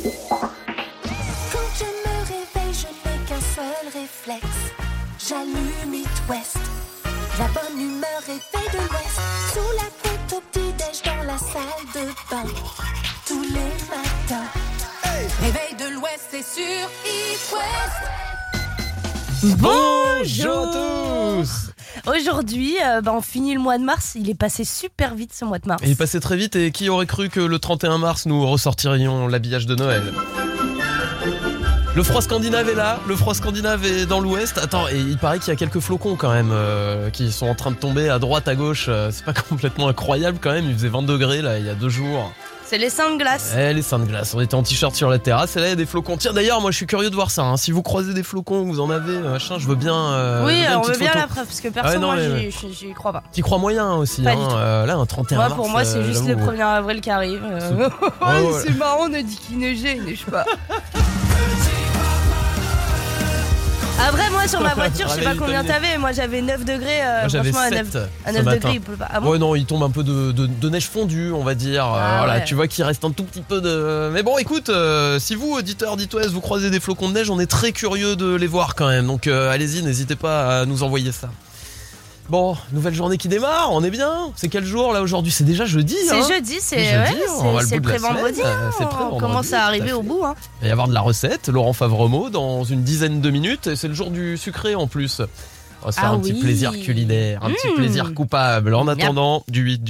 Quand je me réveille, je n'ai qu'un seul réflexe. J'allume It West. La bonne humeur est faite de l'Ouest. Sous la couette au petit-déj dans la salle de bain. Tous les matins. Réveil de l'Ouest, c'est sur It West. Bonjour tous. Aujourd'hui, on finit le mois de mars. Il est passé super vite ce mois de mars. Il est passé très vite et qui aurait cru que le 31 mars nous ressortirions l'habillage de Noël. Le froid scandinave est là, le froid scandinave est dans l'ouest. Attends, et il paraît qu'il y a quelques flocons quand même qui sont en train de tomber à droite, à gauche. C'est pas complètement incroyable quand même, il faisait 20 degrés là il y a 2 jours. C'est les seins de glace. Les seins de glace, on était en t-shirt sur la terrasse et là il y a des flocons. Tiens d'ailleurs moi je suis curieux de voir ça, hein. Si vous croisez des flocons, vous en avez, machin, je veux bien... oui, on une veut petite bien photo. la preuve, parce que perso, non, moi mais j'y crois pas. T'y crois moyen aussi, Pas hein. du tout. Là un 31 Moi, mars... pour moi, c'est juste le j'avoue. 1er avril qui arrive. Ouais. C'est marrant, on a dit qu'il neigeait, il neige pas. Après, moi sur ma voiture, je sais pas Réveil combien vitaminé. t'avais. Moi j'avais 9 degrés. Moi j'avais franchement, 7 à ce 9 matin. degrés, il pleut pas. Ah bon? Ouais non, il tombe un peu de neige fondue, on va dire. Voilà, ouais. tu vois qu'il reste un tout petit peu de... Mais bon, écoute, si vous, auditeurs d'It West, vous croisez des flocons de neige, on est très curieux de les voir quand même. Donc allez-y, n'hésitez pas à nous envoyer ça. Bon, nouvelle journée qui démarre, on est bien. C'est quel jour là aujourd'hui? C'est déjà jeudi. C'est hein. jeudi, c'est jeudi, on va le c'est bout de la pré-vendredi. semaine, hein. c'est On pré-vendredi, commence tout à à arriver fait. au bout. Hein. Il va y avoir de la recette, Laurent Favremo, dans une dizaine de minutes. Et c'est le jour du sucré en plus. On va se faire un petit oui. plaisir culinaire, un petit plaisir coupable. En attendant, du 8.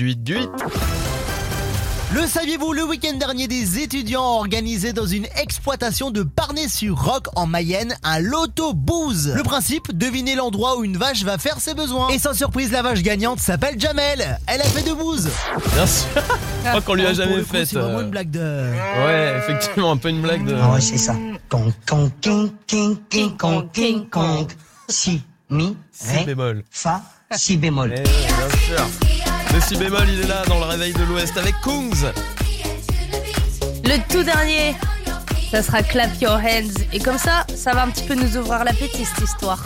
Le saviez-vous, le week-end dernier, des étudiants ont organisé dans une exploitation de Parnay-sur-Roc en Mayenne un loto-booze. Le principe, deviner l'endroit où une vache va faire ses besoins. Et sans surprise, la vache gagnante s'appelle Jamel. Elle a fait de booze. Bien sûr. Je crois qu'on lui a Pour jamais le coup, fait. c'est vraiment une blague de... Ouais, effectivement, un peu une blague de... Ah ouais, c'est ça. Con, con, king, king, king, con, king, kong. Si, mi, Si ré, bémol. fa, si bémol. Bien sûr. Le si bémol, il est là dans le réveil de l'Ouest avec Kungs. Le tout dernier, ça sera Clap Your Hands. Et comme ça va un petit peu nous ouvrir l'appétit cette histoire.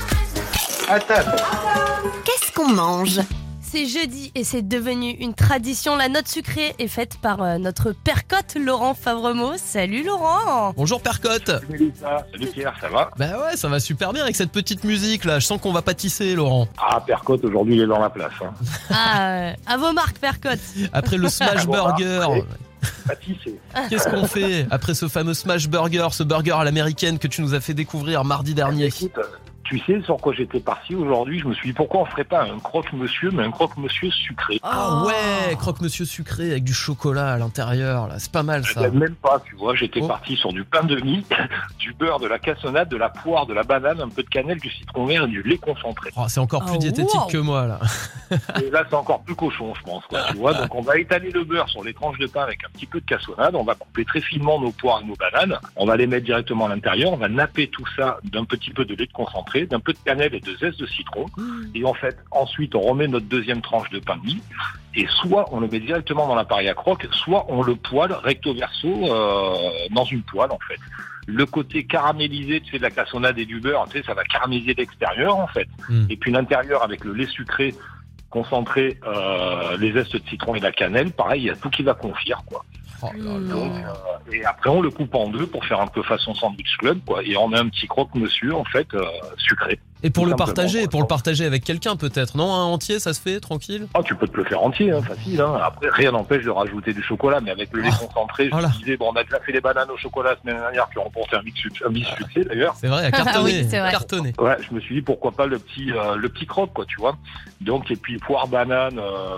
Qu'est-ce qu'on mange? C'est jeudi et c'est devenu une tradition. La note sucrée est faite par notre percotte Laurent Favremo. Salut Laurent. Bonjour Percotte. Salut Mélissa, salut Pierre, ça va? Bah ouais, ça va super bien avec cette petite musique là. Je sens qu'on va pâtisser, Laurent. Ah, Percotte, aujourd'hui, il est dans la place. Hein. À vos marques percotte. Après le Smash Voilà, Burger. ouais. Pâtissé. Qu'est-ce qu'on fait après ce fameux Smash Burger, ce burger à l'américaine que tu nous as fait découvrir mardi dernier? Écoute, tu sais sur quoi j'étais parti aujourd'hui? Je me suis dit pourquoi on ferait pas un croque-monsieur, mais un croque-monsieur sucré. Ah ouais, croque-monsieur sucré avec du chocolat à l'intérieur là, c'est pas mal ça. Même pas, tu vois, j'étais Oh. parti sur du pain de mie, du beurre, de la cassonade, de la poire, de la banane, un peu de cannelle, du citron vert et du lait concentré. Oh, c'est encore plus Oh, diététique wow. que moi là. Et là, c'est encore plus cochon, je pense, quoi, tu vois. Donc, on va étaler le beurre sur les tranches de pain avec un petit peu de cassonade. On va couper très finement nos poires et nos bananes. On va les mettre directement à l'intérieur. On va napper tout ça d'un petit peu de lait concentré, d'un peu de cannelle et de zeste de citron. Et en fait, ensuite, on remet notre deuxième tranche de pain de mie. Et soit on le met directement dans l'appareil à croque, soit on le poêle recto verso dans une poêle, en fait. Le côté caramélisé, tu sais, de la cassonade et du beurre, tu sais, ça va caraméliser l'extérieur, en fait. Et puis l'intérieur, avec le lait sucré concentré, les zestes de citron et la cannelle, pareil, il y a tout qui va confire, quoi. Oh là là. Donc, et après, on le coupe en deux pour faire un peu façon sandwich club, quoi. Et on a un petit croque-monsieur, en fait, sucré. Et pour Tout le simplement, partager, quoi. pour le partager avec quelqu'un peut-être, non? Un entier, ça se fait, tranquille? Ah, tu peux te le faire entier, hein, facile. Hein. Après, rien n'empêche de rajouter du chocolat, mais avec le lait concentré, je Voilà. me disais, bon, on a déjà fait les bananes au chocolat la semaine dernière, qui ont remporté un big succès d'ailleurs. C'est vrai, à cartonner, Oui, c'est vrai. cartonner. Ouais, je me suis dit pourquoi pas le petit croque, quoi, tu vois. Donc, et puis poire, banane,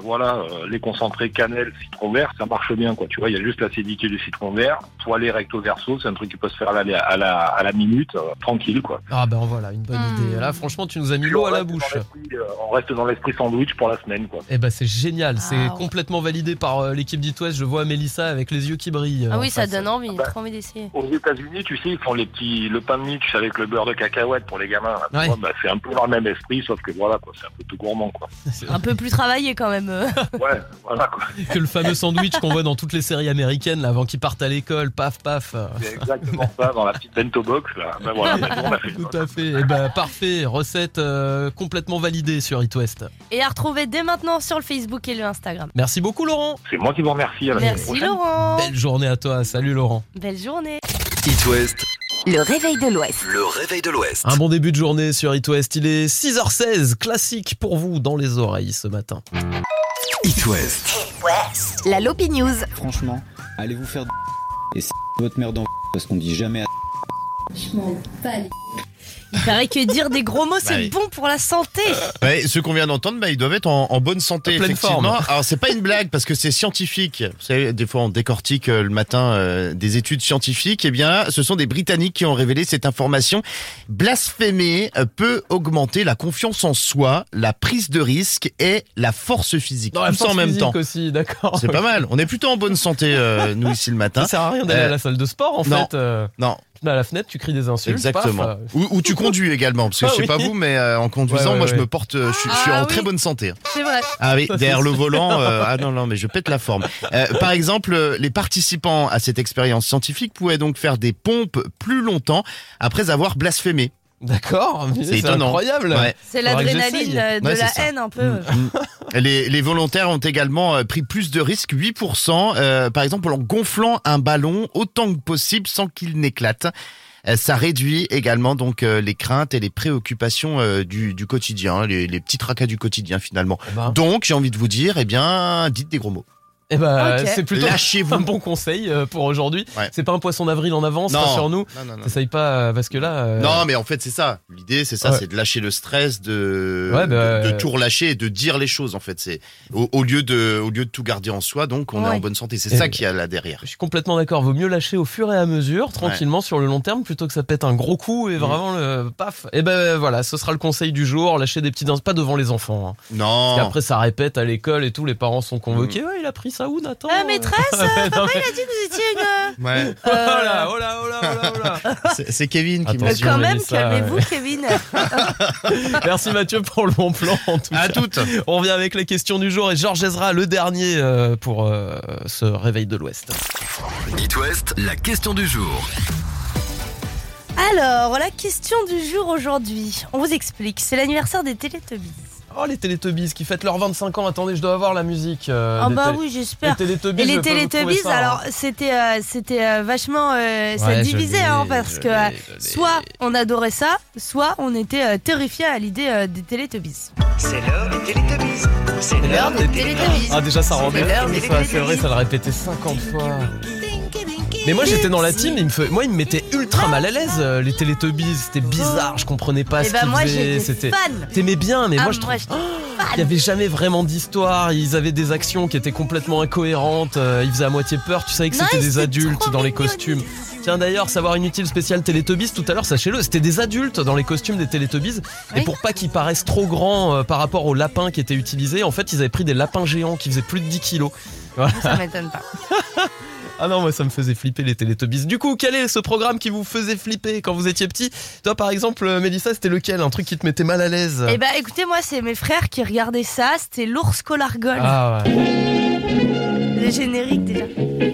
lait concentré, cannelle, citron vert, ça marche bien, quoi. Tu vois, il y a juste l'acidité du citron vert, poêlé recto verso, c'est un truc qui peut se faire à la minute, tranquille, quoi. Ah ben voilà, une bonne idée. Là, franchement, tu nous as mis Puis l'eau on à la reste dans bouche. l'esprit, on reste dans l'esprit sandwich pour la semaine, quoi. Eh ben c'est génial, c'est ouais. complètement validé par l'équipe d'It West. Je vois Mélissa avec les yeux qui brillent. Ah en oui, ça face. donne envie. bah. Trop envie d'essayer. Aux États-Unis, tu sais, ils font le pain de mie, tu sais, avec le beurre de cacahuète pour les gamins. Là, tu Ouais. vois, bah, c'est un peu dans le même esprit, sauf que voilà, quoi, c'est un peu tout gourmand, quoi. C'est Un peu plus travaillé quand même. Ouais, voilà, quoi. que le fameux sandwich qu'on voit dans toutes les séries américaines. américaine là, avant qu'ils partent à l'école, paf paf. C'est exactement ça, dans la petite bento box, là. Ben voilà, maintenant, on a fait le Tout à fait. Et bah parfait, recette complètement validée sur It West. Et à retrouver dès maintenant sur le Facebook et le Instagram. Merci beaucoup Laurent. C'est moi qui vous remercie. À la semaine Merci prochaine. Laurent. Belle journée à toi. Salut Laurent. Belle journée. It West, Le réveil de l'Ouest. le réveil de l'Ouest. Un bon début de journée sur It West. Il est 6h16, classique pour vous dans les oreilles ce matin. It West. La Lopi News. Franchement, allez vous faire et c'est votre mère dans parce qu'on dit jamais à Il paraît que dire des gros mots, c'est oui. bon pour la santé. Ouais, ceux qu'on vient d'entendre, ils doivent être en bonne santé, En pleine effectivement. forme. Alors, c'est pas une blague, parce que c'est scientifique. Vous savez, des fois, on décortique le matin des études scientifiques. Eh bien, là, ce sont des Britanniques qui ont révélé cette information. Blasphémer peut augmenter la confiance en soi, la prise de risque et la force physique. Dans la Tout ça en force même physique temps. aussi, d'accord. C'est pas mal. On est plutôt en bonne santé, nous, ici, le matin. Ça sert à rien d'aller à la salle de sport en non. fait. Non, Tu mets à la fenêtre, tu cries des insultes. exactement. paf. Ou tu conduis également, parce que Ah je sais oui. pas vous, mais en conduisant, Ouais, moi, ouais, je ouais. me porte, je suis Ah en oui. très bonne santé. C'est vrai. Ah oui, Ça, derrière c'est le sûr. volant, ah non, mais je pète la forme. Par exemple, les participants à cette expérience scientifique pouvaient donc faire des pompes plus longtemps après avoir blasphémé. D'accord, mais C'est c'est étonnant. incroyable. Ouais. C'est Faudra que l'adrénaline j'essaye. de Ouais, la c'est ça. haine un peu. Les volontaires ont également pris plus de risques, 8%, par exemple en gonflant un ballon autant que possible sans qu'il n'éclate. Ça réduit également donc les craintes et les préoccupations du quotidien, les petits tracas du quotidien finalement. Eh ben, Donc j'ai envie de vous dire, eh bien, dites des gros mots. eh ben, Ok. c'est plutôt Lâchez-vous. un bon conseil pour aujourd'hui. Ouais. C'est pas un poisson d'avril en avance, Non. rassure-nous. Non. T'essayes pas parce que là. Non, mais en fait, c'est ça. L'idée, c'est ça, Ouais. c'est de lâcher le stress, Ouais, bah, de tout relâcher et de dire les choses. En fait, c'est au lieu de tout garder en soi. Donc, on est Ouais. en bonne santé. C'est Et- ça qu'il y a là derrière. Je suis complètement d'accord. Vaut mieux lâcher au fur et à mesure, tranquillement sur le long terme, plutôt que ça pète un gros coup et vraiment le paf. Et ben voilà, ce sera le conseil du jour. Lâcher des petites pas devant les enfants. Hein. Non. Parce qu'après ça répète à l'école et tout, les parents sont convoqués. Ouais, il a pris ça où, Nathan Maîtresse, Ouais, non, papa mais- il a dit que vous étiez une... Ouais. Oh là, oh là, oh là, oh là, oh là. C'est Kevin qui m'a Attention. dit. Quand même, Mélissa, calmez-vous ouais. Kevin. Merci Mathieu pour le bon plan. En tout À cas. toutes. On revient avec les questions du jour et Georges Ezra, le dernier pour ce réveil de l'Ouest. It West, la question du jour. Alors, la question du jour aujourd'hui, on vous explique, c'est l'anniversaire des Télétubbies. Oh, les Télétubbies qui fêtent leurs 25 ans. Attendez, je dois avoir la musique. Ah des bah télé- oui, Les j'espère. Télétubbies, Et je les peux vous trouver Télétubbies, ça, hein. alors c'était vachement ça Ouais, je divisait l'ai, hein, parce je que l'ai, je l'ai. soit on adorait ça, soit on était terrifiés à l'idée des Télétubbies. C'est l'heure des Télétubbies. C'est L'heure des Télétubbies. Ah déjà ça rendait l'heure des ça, c'est vrai, Télétubbies. ça le répétait 50 fois. Mais moi j'étais dans la team, il me mettait ultra mal à l'aise les Télétubbies, c'était bizarre, je comprenais pas Et ce bah qu'ils moi faisaient, j'étais fan. T'aimais bien, mais Ah, moi je trouve j'étais il y avait jamais vraiment d'histoire, ils avaient des actions qui étaient complètement incohérentes, ils faisaient à moitié peur, tu savais que Non, c'était des c'était adultes trop dans les mignon. costumes. Tiens d'ailleurs, savoir inutile spécial Télétubbies, tout à l'heure sachez-le, c'était des adultes dans les costumes des Télétubbies. Et Oui. pour pas qu'ils paraissent trop grands par rapport aux lapins qui étaient utilisés, en fait ils avaient pris des lapins géants qui faisaient plus de 10 kilos. Ça m'étonne pas. Ah non, moi ça me faisait flipper les Télétubbies. Du coup, quel est ce programme qui vous faisait flipper quand vous étiez petit? Toi par exemple, Mélissa, c'était lequel? Un truc qui te mettait mal à l'aise? Et bah écoutez, moi c'est mes frères qui regardaient ça, c'était l'ours Colargol. Ah ouais. Le générique déjà.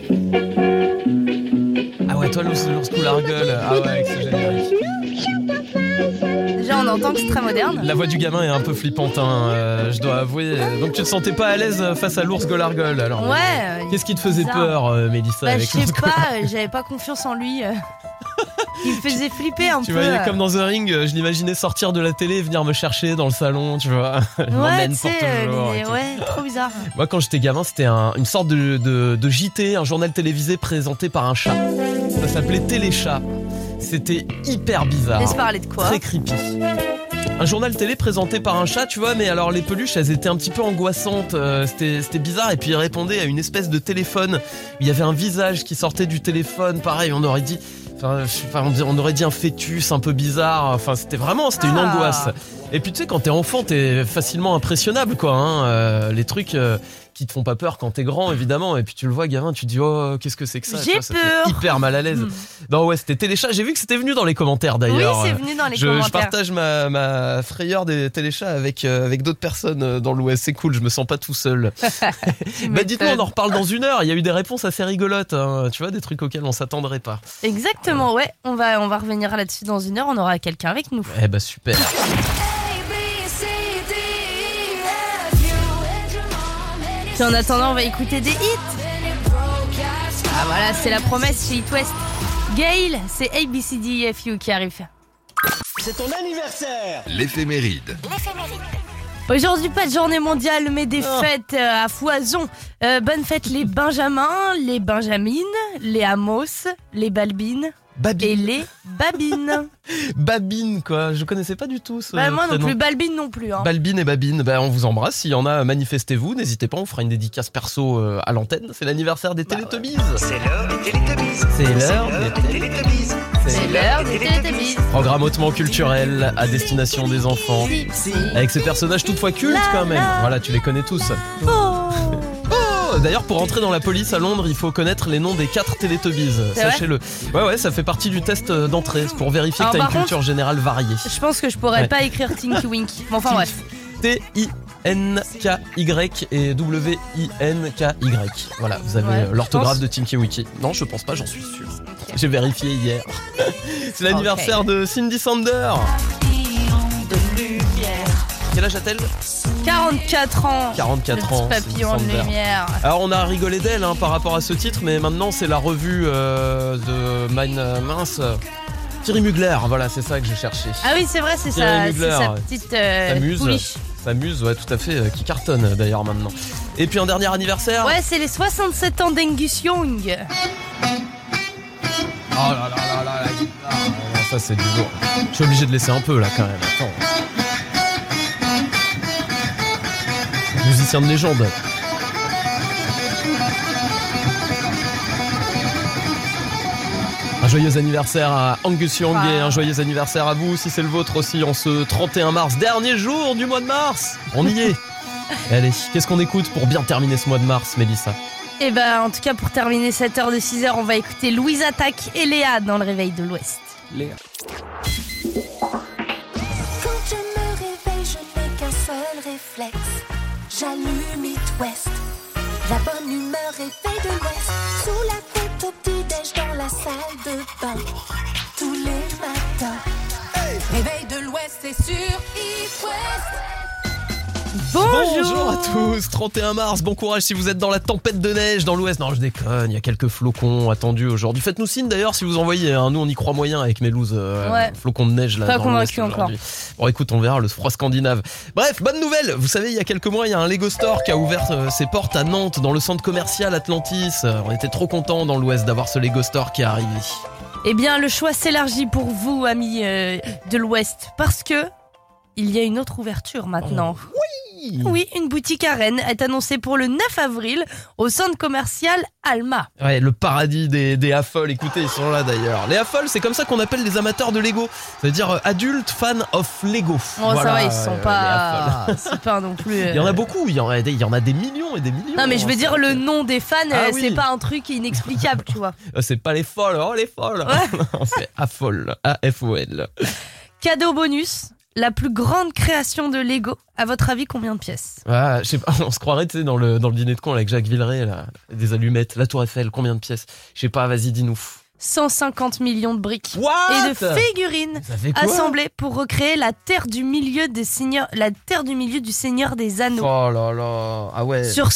Ah ouais, toi l'ours Colargol. Ah ouais, avec ce générique. Déjà on entend que c'est très moderne. La voix du gamin est un peu flippante, hein, je dois avouer. Donc tu te sentais pas à l'aise face à l'ours Golargol alors? Ouais. Qu'est-ce qui te faisait bizarre. peur, Mélissa, Bah je avec sais l'ours pas, j'avais pas confiance en lui. Il me faisait flipper un Tu peu. voyais comme dans The Ring, je l'imaginais sortir de la télé et venir me chercher dans le salon, tu vois. Je Ouais, m'emmène tu pour sais, toujours et tout. ouais, trop bizarre. Moi, quand j'étais gamin, c'était une sorte de JT, un journal télévisé présenté par un chat. Ça s'appelait Téléchat. C'était hyper bizarre. Laisse parler de quoi? Très creepy. Un journal télé présenté par un chat, tu vois, mais alors les peluches, elles étaient un petit peu angoissantes. C'était bizarre. Et puis il répondait à une espèce de téléphone. Il y avait un visage qui sortait du téléphone. Pareil, on aurait dit... on aurait dit un fœtus un peu bizarre. Enfin, c'était une Ah. angoisse. Et puis tu sais, quand t'es enfant, t'es facilement impressionnable, quoi. Hein. Les trucs qui te font pas peur quand t'es grand, évidemment. Et puis tu le vois, gamin, tu te dis, oh, qu'est-ce que c'est que ça? J'ai Tu vois, ça te met peur. hyper mal à l'aise. Non, ouais, c'était téléchat. J'ai vu que c'était venu dans les commentaires d'ailleurs. Oui, c'est venu dans les Je commentaires. partage ma frayeur des téléchats avec d'autres personnes dans l'Ouest. C'est cool, je me sens pas tout seul. Bah dites-nous, on en reparle dans 1 heure. Il y a eu des réponses assez rigolotes, hein. Tu vois, des trucs auxquels on s'attendrait pas. Exactement, ouais. On va revenir là-dessus dans 1 heure. On aura quelqu'un avec nous. Eh bah super. Puis en attendant, on va écouter des hits. Ah voilà, c'est la promesse chez It West. Gail, c'est ABCDEFU qui arrive. C'est ton anniversaire. L'éphéméride. Aujourd'hui, pas de journée mondiale, mais des fêtes à foison. Bonne fête les Benjamins, les Benjamines, les Amos, les Balbines et les Babines. Babine, quoi. Je connaissais pas du tout ce Moi non prénom. plus, Balbine non plus. Hein. Balbine et Babine, bah, on vous embrasse. S'il y en a, manifestez-vous. N'hésitez pas, on fera une dédicace perso à l'antenne. C'est l'anniversaire des Télétubbies. C'est l'heure des Télétubbies. C'est l'heure des Télétubbies. C'est l'heure des Télétubbies. Programme hautement culturel à destination des enfants. Avec ces personnages toutefois cultes quand même. Voilà, tu les connais tous. D'ailleurs, pour entrer dans la police à Londres, il faut connaître les noms des 4 Télétubbies. C'est vrai Sachez-le. Ouais, ça fait partie du test d'entrée pour vérifier Alors, que t'as une par contre, culture générale variée. Je pense que je pourrais Ouais. pas écrire Tinky Winky. Mais enfin bref. T-I-N-K-Y et W-I-N-K-Y. Voilà, vous avez Ouais, l'orthographe je de Tinky Winky. Non, je pense pas, j'en suis sûr. J'ai vérifié hier. C'est l'anniversaire de Cindy Sander. Quel âge a-t-elle? 44 ans. 44 le ans. petit papillon de Cindy Sander. lumière. Alors on a rigolé d'elle par rapport à ce titre, mais maintenant c'est la revue de Thierry Mugler, voilà, c'est ça que j'ai cherché. Ah oui, c'est vrai, c'est Thierry sa Mugler, petite S'amuse. pouliche. S'amuse, ouais, tout à fait, qui cartonne d'ailleurs maintenant. Et puis un dernier anniversaire. Ouais, c'est les 67 ans d'Angus Young. Oh là là là là, la guitare. Non, ça c'est du lourd. Je suis obligé de laisser un peu là quand même. Attends. Musicien de légende. Un joyeux anniversaire à Angus Young et un joyeux anniversaire à vous si c'est le vôtre aussi en ce 31 mars, dernier jour du mois de mars. On y est. Allez, qu'est-ce qu'on écoute pour bien terminer ce mois de mars, Mélissa? Et ben en tout cas pour terminer cette heure de 6h, on va écouter Louise Attaque et Léa dans le réveil de l'Ouest. Léa. Quand je me réveille, je n'ai qu'un seul réflexe. J'allume It West. La bonne humeur est faite de l'Ouest. Sous la couette au petit-déj dans la salle de bain. Tous les matins. Réveil de l'Ouest, c'est sur It West. Bonjour à tous, 31 mars, bon courage si vous êtes dans la tempête de neige dans l'Ouest. Non, je déconne, il y a quelques flocons attendus aujourd'hui. Faites-nous signe d'ailleurs si vous envoyez, hein. Nous on y croit moyen avec mes looses flocons de neige là. Pas dans convaincu l'Ouest encore. aujourd'hui. Bon écoute, on verra le froid scandinave. Bref, bonne nouvelle, vous savez il y a quelques mois il y a un Lego Store qui a ouvert ses portes à Nantes dans le centre commercial Atlantis. On était trop contents dans l'Ouest d'avoir ce Lego Store qui est arrivé. Eh bien le choix s'élargit pour vous amis de l'Ouest parce que il y a une autre ouverture maintenant. Oui, une boutique à Rennes est annoncée pour le 9 avril au centre commercial Alma. Ouais, le paradis des affoles, écoutez, ils sont là d'ailleurs. Les affoles, c'est comme ça qu'on appelle les amateurs de Lego. C'est-à-dire adultes fans of Lego. Bon, Voilà, ça va, ils sont les pas. affoles. C'est pas non plus. Il y en a beaucoup, il y en a des millions et des millions. Non, mais je veux dire, le nom des fans, Ah oui. c'est pas un truc inexplicable, tu vois. C'est pas les folles, oh les folles. Non, c'est affoles, A-F-O-L. Cadeau bonus, la plus grande création de Lego. À votre avis, combien de pièces? Ah, je sais pas, on se croirait, tu sais, dans le dîner de con avec Jacques Villeray, là, des allumettes, la Tour Eiffel, combien de pièces? Je sais pas, vas-y, dis-nous. 150 millions de briques What? et de figurines Ça fait quoi? assemblées pour recréer la terre du milieu du Seigneur des Anneaux. Oh là là, ah ouais. Sur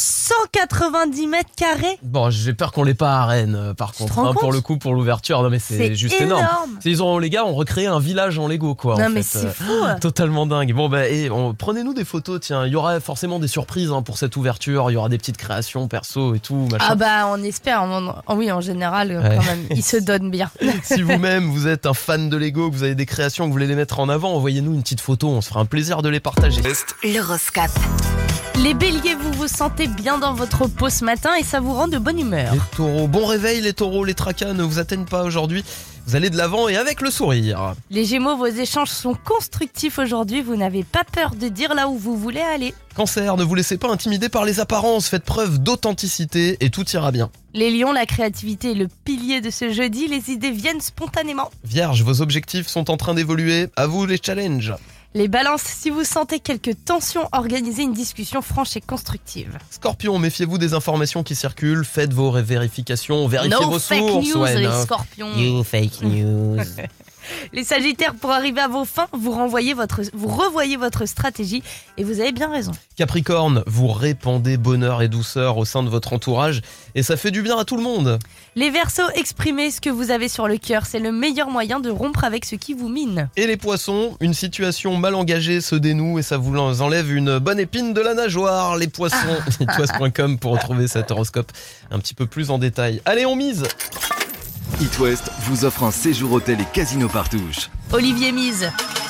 190 mètres carrés. Bon, j'ai peur qu'on l'ait pas à Rennes, par contre, te rends pour compte le coup, pour l'ouverture. Non mais c'est juste énorme. Les gars ont recréé un village en Lego, quoi. Non en mais fait. c'est fou. Totalement dingue. Bon bah, prenez-nous des photos, tiens. Il y aura forcément des surprises pour cette ouverture. Il y aura des petites créations perso et tout, machin. Ah bah on espère. Oui, en général, Ouais. quand même, ils se donnent bien. Si vous-même vous êtes un fan de Lego, que vous avez des créations, que vous voulez les mettre en avant, envoyez-nous une petite photo. On se fera un plaisir de les partager. L'horoscope. Les béliers, vous vous sentez bien dans votre peau ce matin et ça vous rend de bonne humeur. Les taureaux, bon réveil les taureaux, les tracas ne vous atteignent pas aujourd'hui. Vous allez de l'avant et avec le sourire. Les gémeaux, vos échanges sont constructifs aujourd'hui, vous n'avez pas peur de dire là où vous voulez aller. Cancer, ne vous laissez pas intimider par les apparences, faites preuve d'authenticité et tout ira bien. Les lions, la créativité est le pilier de ce jeudi, les idées viennent spontanément. Vierge, vos objectifs sont en train d'évoluer, à vous les challenges. Les balances, si vous sentez quelques tensions, organisez une discussion franche et constructive. Scorpion, méfiez-vous des informations qui circulent, faites vos vérifications, vérifiez No vos fake sources. news, les no. scorpions. You fake news. Les sagittaires, pour arriver à vos fins, vous revoyez votre stratégie et vous avez bien raison. Capricorne, vous répandez bonheur et douceur au sein de votre entourage et ça fait du bien à tout le monde. Les Verseaux, exprimez ce que vous avez sur le cœur, c'est le meilleur moyen de rompre avec ce qui vous mine. Et les poissons, une situation mal engagée se dénoue et ça vous enlève une bonne épine de la nageoire. Les poissons, itwest.com pour retrouver cet horoscope un petit peu plus en détail. Allez, on mise. It West vous offre un séjour hôtel et casino Partouche. Olivier mise.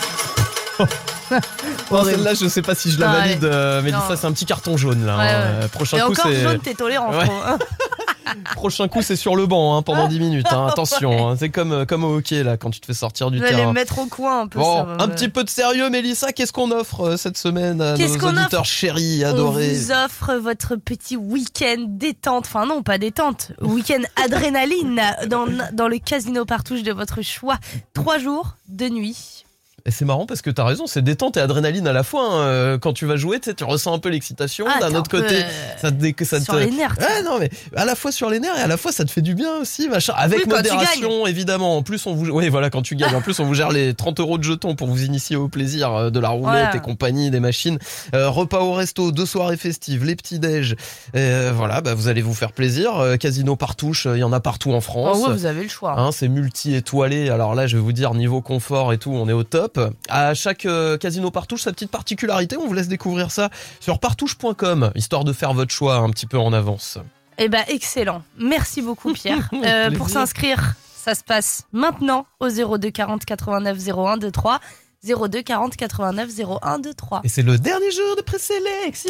Non, celle-là, je sais pas si je la Non, valide, mais non. ça c'est un petit carton jaune là. Ouais. Prochain Et coup, encore c'est jaune, t'es tolérant. Ouais. Franck. prochain coup, c'est sur le banc pendant 10 minutes. Attention, c'est comme au hockey là quand tu te fais sortir du Je vais les terrain. mettre au coin un peu. Bon, ça va. un petit peu de sérieux, Mélissa. Qu'est-ce qu'on offre cette semaine à Qu'est-ce nos qu'on auditeurs offre chéris, adorés? On vous offre votre petit week-end détente. Enfin non, pas détente. Week-end adrénaline dans le casino Partouche de votre choix. 3 jours, 2 nuits. Et c'est marrant parce que t'as raison, c'est détente et adrénaline à la fois. Quand tu vas jouer, tu ressens un peu l'excitation. Ah, D'un t'es autre un peu, côté, ça sur te. les nerfs. Ouais, non, mais à la fois sur les nerfs et à la fois ça te fait du bien aussi, machin. Avec Oui, quand tu modération, évidemment. En plus, oui, voilà, quand tu gagnes. En plus, on vous gère les 30 € de jetons pour vous initier au plaisir de la roulette Ouais. et compagnie, des machines. Repas au resto, 2 soirées festives, les petits déj. Voilà, vous allez vous faire plaisir. Casino Partouche, il y en a partout en France. Oh ouais, vous avez le choix. C'est multi-étoilé. Alors là, je vais vous dire, niveau confort et tout, on est au top. À chaque casino Partouche, sa petite particularité, on vous laisse découvrir ça sur partouche.com, histoire de faire votre choix un petit peu en avance. Eh ben excellent. Merci beaucoup Pierre. Pour s'inscrire, ça se passe maintenant au 02 40 89 01 23. 02 40 89 01 23. Et c'est le dernier jour de présélection.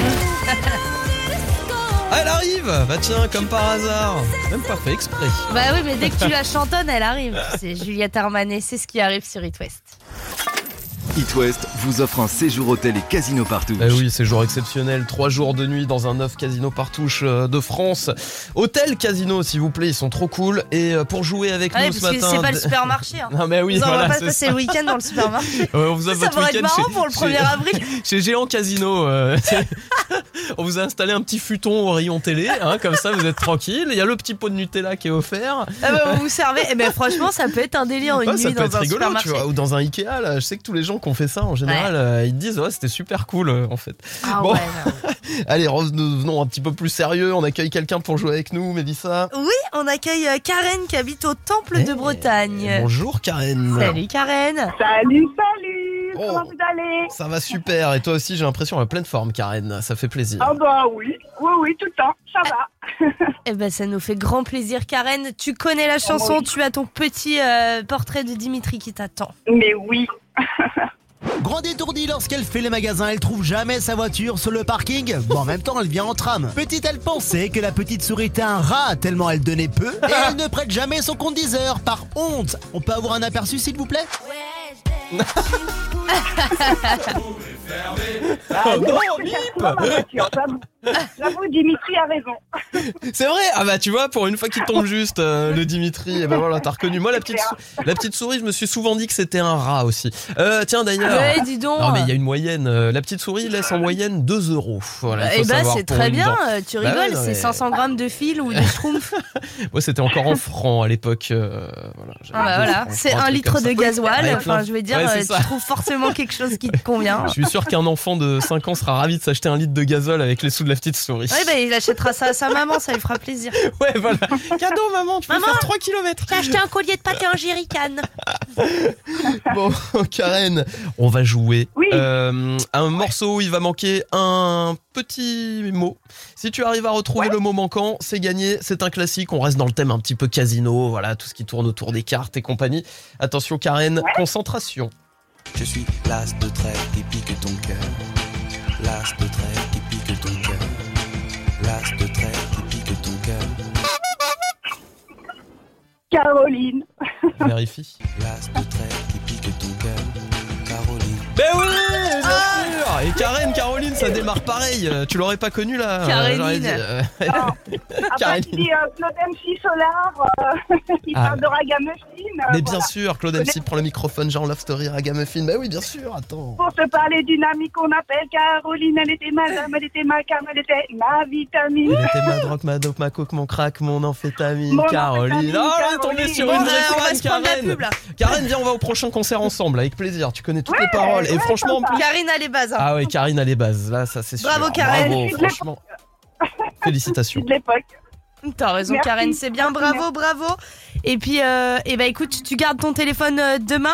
Elle arrive. Bah tiens, comme par hasard. Même pas fait exprès. Bah oui, mais dès que tu la chantonnes, elle arrive. C'est Juliette Armanet, c'est ce qui arrive sur It West. It West vous offre un séjour hôtel et casino Partouche. Oui, séjour exceptionnel, 3 jours de nuit dans un 9 casino Partouche de France. Hôtel Casino, s'il vous plaît, ils sont trop cool. Et pour jouer avec nous ce parce matin. que c'est pas le supermarché. Non mais oui, on voilà, va pas c'est se passer ça. le week-end dans le supermarché. On vous a Ça votre pourrait être week-end marrant chez- pour le 1er avril. Chez Géant Casino, on vous a installé un petit futon au rayon télé, comme ça vous êtes tranquille. Il y a le petit pot de Nutella qui est offert. Ah bah, vous servez. Eh ben franchement, ça peut être un délire une Ouais, ça nuit peut dans être un rigolo, supermarché. tu vois, ou dans un Ikea. Là, je sais que tous les gens qui ont fait ça en général, ils disent ouais, c'était super cool en fait. Ah Bon. ouais. Allez, revenons un petit peu plus sérieux. On accueille quelqu'un pour jouer avec nous, Mélissa. Oui, on accueille Karen qui habite au Temple de Bretagne. Bonjour Karen. Salut Karen. Salut. Oh. Comment vous allez? Ça va super. Et toi aussi, j'ai l'impression à pleine forme, Karen. Ça fait plaisir. Ah bah oui, tout le temps, ça va. Eh ben ça nous fait grand plaisir Karen. Tu connais la chanson, oui. tu as ton petit portrait de Dimitri qui t'attend. Mais oui. Grand étourdi lorsqu'elle fait les magasins, elle trouve jamais sa voiture sur le parking. Bon, en même temps, elle vient en tram. Petite, elle pensait que la petite souris était un rat tellement elle donnait peu. Et elle ne prête jamais son compte Deezer par honte. On peut avoir un aperçu s'il vous plaît? Non, bip. J'avoue, Dimitri a raison. C'est vrai. Ah bah tu vois, pour une fois qu'il tombe juste, le Dimitri, et ben voilà, t'as reconnu. Moi, la petite souris, je me suis souvent dit que c'était un rat aussi. Tiens d'ailleurs. Ouais, dis donc. Non mais il y a une moyenne. La petite souris laisse en moyenne 2 €. Voilà, il Eh faut ben savoir c'est pour très une bien, dent. tu Bah rigoles, ouais, non, c'est mais- 500 grammes de fil ou de schtroumpf. Moi, c'était encore en francs à l'époque. Voilà, j'avais Ah bah 2 voilà, francs, c'est un 1 truc litre comme de ça. gasoil, Ouais, enfin plein. je veux dire, Ouais, c'est ça. tu trouves forcément quelque chose qui te convient. Je suis sûr qu'un enfant de 5 ans sera ravi de s'acheter un litre de gazole avec les sous de la petite souris. Ouais bah il achètera ça à sa maman, ça lui fera plaisir. Ouais, voilà. Cadeau, maman, tu peux Maman, faire 3 km. J'ai acheté un collier de pâté en jerrycan. Bon, Karen, on va jouer. Oui. Un morceau, il va manquer un petit mot. Si tu arrives à retrouver le mot manquant, c'est gagné. C'est un classique. On reste dans le thème un petit peu casino. Voilà, tout ce qui tourne autour des cartes et compagnie. Attention, Karen, concentration. Je suis l'as de trait qui pique ton cœur. L'as de trait qui pique ton cœur. L'as de trait qui pique ton cœur. Caroline. Vérifie. L'as de trait qui pique ton cœur. Caroline. Ben oui, bien sûr. Et Caroline, ça démarre pareil. Tu l'aurais pas connu là j'aurais dit, Après, il dit Claude MC Solar, il parle de Ragamuffin. Mais bien sûr, Claude MC prend le microphone, genre Love Story, Ragamuffin. Bah oui, bien sûr, attends. Pour se parler d'une amie qu'on appelle Caroline, elle était madame, elle était ma cam, elle était ma vitamine. Elle était ma drogue, ma dope, ma coke, mon crack, mon amphétamine. Mon Caroline. amphétamine, Oh, on est tombé Caroline. sur Bon, une on va vraie se fan, prendre la Karen. pub, là. Karen, viens, on va au prochain concert ensemble, avec plaisir. Tu connais toutes les paroles. Et franchement, en plus. Karine a les bases. Hein. Ah ouais, Karine a les bases. Là, ça c'est sûr. Bravo, Karen. Bravo, franchement. Félicitations. De l'époque. T'as raison, Merci. Karen, c'est bien. Bravo. Et puis, écoute, tu gardes ton téléphone demain?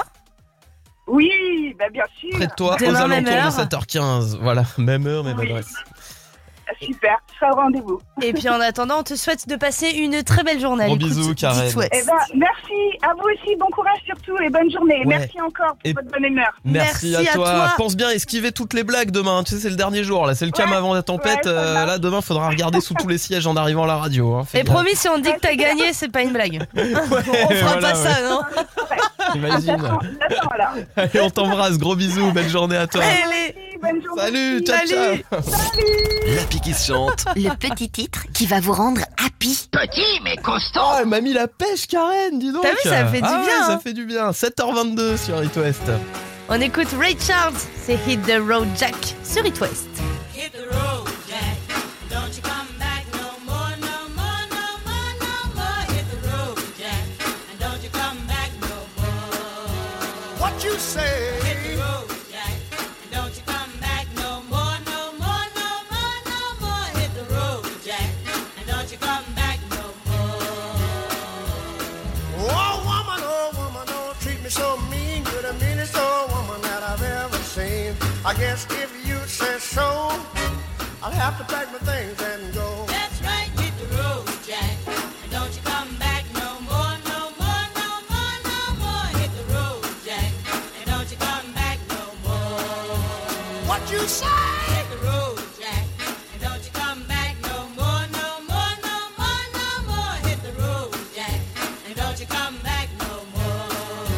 Oui, bah bien sûr. Près de toi, Demain, aux même alentours de heure. 7h15. Voilà, même heure, même Oui. adresse. Super, je serai au rendez-vous. Et puis en attendant, on te souhaite de passer une très belle journée. à Gros l'écoute bisous, d'It Karen. West. Eh ben, merci à vous aussi, bon courage surtout et bonne journée. Ouais. Merci encore pour Et- votre bonne humeur. Merci à toi. Pense bien à esquiver toutes les blagues demain. Tu sais, c'est le dernier jour. Là, c'est le calme avant la tempête. ouais, ça marche. Là, demain, faudra regarder sous tous les sièges en arrivant à la radio. Hein. Fais Et bien. promis, si on dit que t'as gagné, c'est pas une blague. On fera voilà, pas ça, non? Imagine. J'attends alors. Allez, on t'embrasse. Gros bisous. Belle journée à toi. Allez, Bonne journée. Salut. Ciao, Salut. ciao. L'Happy qui se chante. Le petit titre qui va vous rendre happy. Petit mais costaud. Oh, elle m'a mis la pêche, Karen. Dis donc. T'as vu, ça fait du Ah ouais, bien, ça hein. fait du bien. 7h22 sur It West. On écoute Ray Charles, c'est Hit the Road Jack sur It West. Hit the road, Jack. Don't you come back no more, no more, no more, no more. Hit the road, Jack. And don't you come back no more. What you say? Hit the road, Jack. And don't you come back no more, no more, no more, no more. Hit the road, Jack. And don't you come back no more. Oh woman, don't treat me so mean. You're the meanest old woman that I've ever seen. I guess if you say so, I'll have to pack my things and go. That's right, hit the road, Jack. And don't you come back no more, no more, no more, no more. Hit the road, Jack. And don't you come back no more. What you say? Hit the road, Jack. And don't you come back no more, no more, no more, no more. Hit the road, Jack. And don't you come back no more.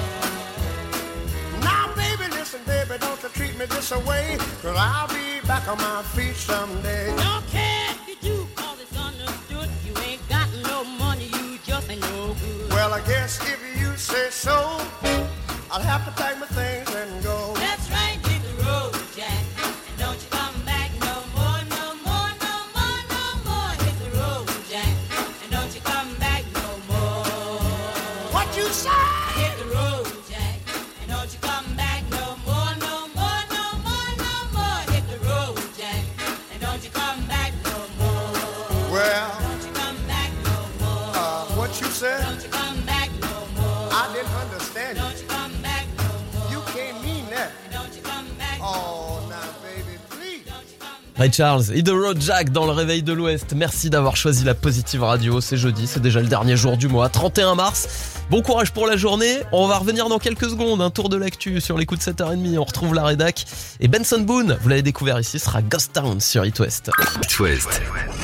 Now baby, listen baby, don't you treat me this away. Cause I'll be back on my feet someday. Don't care if you do, cause it's understood. You ain't got no money, you just ain't no good. Well, I guess if you say so, I'll have to pack my things and go. That's right, hit the road, Jack. And don't you come back no more, no more, no more, no more. Hit the road, Jack. And don't you come back no more. What you say? Hit the road, Jack. And don't you come back no more, no more, no more, no more. Hit the road, Jack. And don't you come back no more. Well, Don't you come back no more. what you said? Don't you come back no more. I didn't understand you. Don't you come back no more. You can't mean that. Don't you come back. Oh, now baby, please. Ray Charles, Hit the Road Jack dans le réveil de l'Ouest. Merci d'avoir choisi la Positive Radio. C'est jeudi, c'est déjà le dernier jour du mois, 31 mars. Bon courage pour la journée. On va revenir dans quelques secondes. Un tour de l'actu sur les coups de 7h30. On retrouve la rédac. Et Benson Boone, vous l'avez découvert ici, sera Ghost Town sur It West. It West.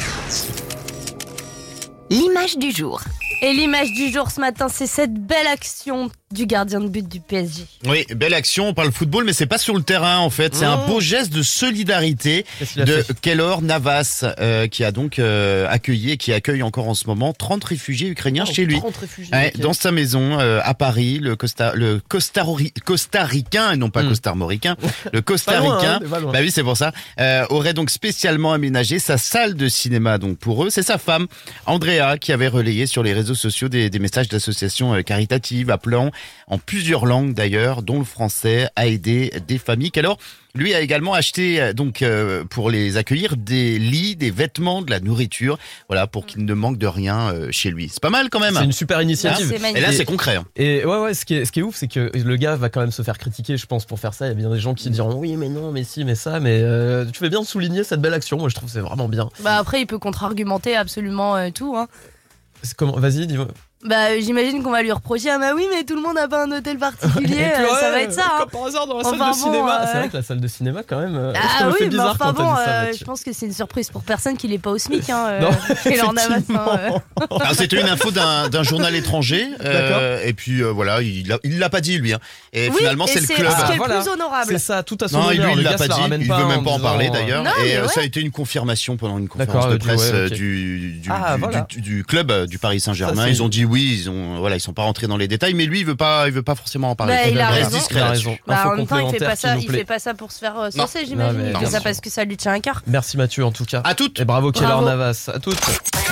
L'image du jour. Et l'image du jour ce matin, c'est cette belle action du gardien de but du PSG. Oui, belle action, on parle football, mais c'est pas sur le terrain en fait. C'est un beau geste de solidarité Qu'est-ce qu'il a de fait Keylor Navas, qui a donc accueilli et qui accueille encore en ce moment 30 réfugiés ukrainiens chez lui. 30 réfugiés, Ouais, ok. dans sa maison à Paris, le costaricain, et non pas costarmoricain, le costaricain, Pas loin. bah oui c'est pour ça, aurait donc spécialement aménagé sa salle de cinéma donc pour eux. C'est sa femme, Andrea, qui avait relayé sur les réseaux sociaux des messages d'associations caritatives appelant en plusieurs langues d'ailleurs, dont le français, à aider des familles. Keylor, lui, a également acheté donc pour les accueillir des lits, des vêtements, de la nourriture, voilà, pour qu'il ne manque de rien chez lui. C'est pas mal quand même. C'est une super initiative. C'est magnifique. Et là, c'est concret. Hein. Et ouais, ce qui est ouf, c'est que le gars va quand même se faire critiquer, je pense, pour faire ça. Il y a bien des gens qui diront oui, mais non, mais si, mais ça. Mais tu fais bien de souligner cette belle action. Moi, je trouve que c'est vraiment bien. Bah après, il peut contre-argumenter absolument tout. Hein. C'est comment Vas-y, dis-moi. Bah, j'imagine qu'on va lui reprocher. Ah, bah oui, mais tout le monde n'a pas un hôtel particulier. Et puis, ça va être ça. Comme par hasard dans la salle de cinéma. C'est vrai que la salle de cinéma, quand même. Ah ça me fait oui, mais bizarre enfin quand bon, t'as dit ça, je pense que c'est une surprise pour personne qu'il est pas au SMIC. Non, et leur Navas, Alors, c'était une info d'un journal étranger. D'accord. Et puis voilà, il l'a pas dit lui. Hein. Et Oui, finalement, et c'est le c'est club. ce qui est le plus honorable. C'est ça, tout à son Non, honneur. lui, Le il l'a gars pas se la dit. ramène Il pas veut même pas en disant, parler d'ailleurs. Non, Et mais ouais. ça a été une confirmation pendant une conférence D'accord, de ok, presse ouais, ok. du club du Paris Saint-Germain. Ça, c'est- Ils ont dit oui, ils sont pas rentrés dans les détails, mais lui, il veut pas forcément en parler. Bah, il a reste raison. discret Il a là-dessus. raison. Bah, Info en même temps, il fait complémentaire, pas ça, s'il nous il plaît. fait pas ça pour se faire Non. saucer, j'imagine. Non, mais Il fait bien ça sûr. parce que ça lui tient à cœur. Merci Mathieu en tout cas. À toutes. Et bravo Keller Bravo. Navas. À toutes.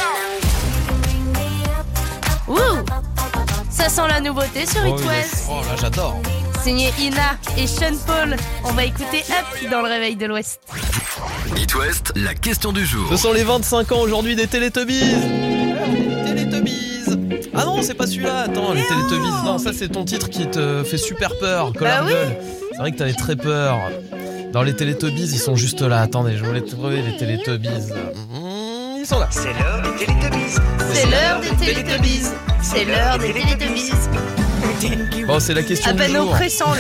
Ouh, ça sent la nouveauté sur It Oh, West. yes. Oh là, j'adore. Signé Ina et Sean Paul. On va écouter Up dans le réveil de l'Ouest. It West, la question du jour. Ce sont les 25 ans aujourd'hui des Teletubbies. Teletubbies. Ah non, c'est pas celui-là. Attends, les Teletubbies. Non, ça c'est ton titre qui te fait super peur. Collar Bah oui. Gueule. C'est vrai que t'avais très peur. Dans les Teletubbies, ils sont juste là. Attendez, je voulais trouver les Teletubbies. Ils sont là. C'est l'heure des Teletubbies. C'est l'heure des Teletubbies. Bon, c'est la question À du peine jour. oppressant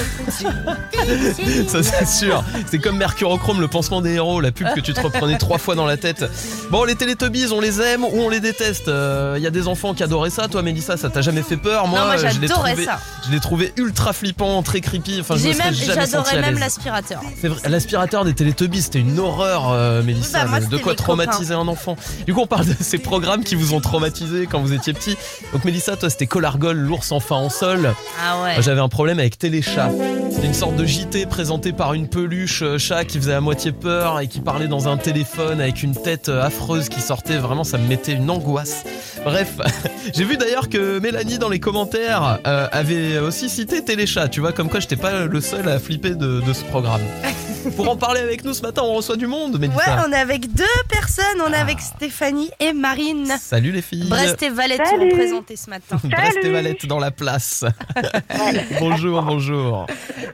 le Ça c'est sûr. C'est comme Mercurochrome, le pansement des héros, la pub que tu te reprenais 3 fois dans la tête. Bon, les Teletubbies, on les aime ou on les déteste. Y a des enfants qui adoraient ça. Toi, Mélissa, ça t'a jamais fait peur? Non, moi, je l'ai j'adorais trouvé, ça. je l'ai trouvé ultra flippant, très creepy. Enfin, je me serais jamais senti J'adorais à même l'aise. l'aspirateur. C'est vrai, l'aspirateur des Teletubbies, c'était une horreur, Mélissa. Bah, moi, de c'était quoi les traumatiser un enfant. Du coup, on parle de ces programmes qui vous ont traumatisé quand vous étiez petit. Donc, Mélissa, toi, c'était Collargol, l'ours enfin en sol. Ah ouais. Moi, j'avais un problème avec Téléchat. C'était une sorte de JT présenté par une peluche chat qui faisait à moitié peur et qui parlait dans un téléphone avec une tête affreuse qui sortait. Vraiment, ça me mettait une angoisse. Bref, j'ai vu d'ailleurs que Mélanie dans les commentaires avait aussi cité Téléchat. Tu vois, comme quoi j'étais pas le seul à flipper de ce programme. Pour en parler avec nous ce matin, on reçoit du monde, Ouais, Mélissa. on est avec 2 personnes. On est avec Stéphanie et Marine. Salut les filles. Brest et Valette sont Salut. représentés ce matin. Brest et Valette dans la place. Bonjour, bonjour.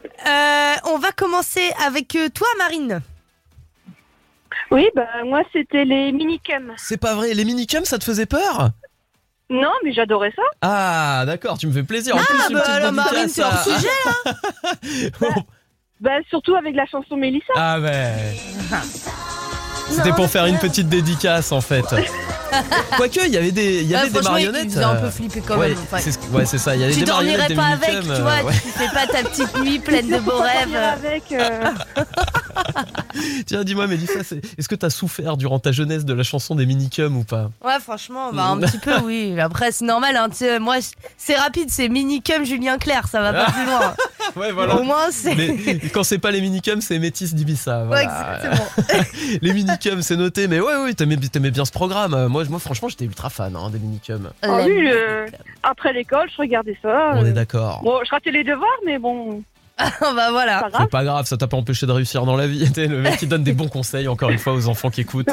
On va commencer avec toi, Marine. Oui, bah moi c'était les minicums. C'est pas vrai, les minicums, ça te faisait peur? Non, mais j'adorais ça. Ah, d'accord, tu me fais plaisir. En plus, une petite alors, Marine, dédicace t'es hors à- sujet, là. Bah surtout avec la chanson Mélissa. Ah ouais. C'était pour faire une petite dédicace en fait. Quoique, il y avait des franchement, marionnettes. il faisait un peu flipper quand ouais, même. Enfin, c'est ça. Il y avait tu des marionnettes, dormirais des pas avec, minicums, tu vois. ouais. Tu fais pas ta petite nuit pleine de beaux rêves. Avec, Tiens, dis-moi, Mélissa, est-ce que t'as souffert durant ta jeunesse de la chanson des minicums ou pas? Ouais, franchement, bah, un petit peu, oui. Après, c'est normal. Hein, tu sais, moi, c'est rapide. C'est minicum Julien Clerc. Ça va pas plus loin. Ouais, voilà. Au moins, c'est. Mais quand c'est pas les minicums, c'est Métis d'Ibiza. Ouais, Voilà. exactement. Les minicums, c'est noté. Mais ouais, t'aimais bien ce programme. Moi franchement, j'étais ultra fan des minicums. ah oui, après l'école, je regardais ça. On est d'accord. Bon, je ratais les devoirs, mais bon. Bah voilà. Pas grave. C'est pas grave, ça t'a pas empêché de réussir dans la vie. T'es le mec qui donne des bons conseils, encore une fois, aux enfants qui écoutent.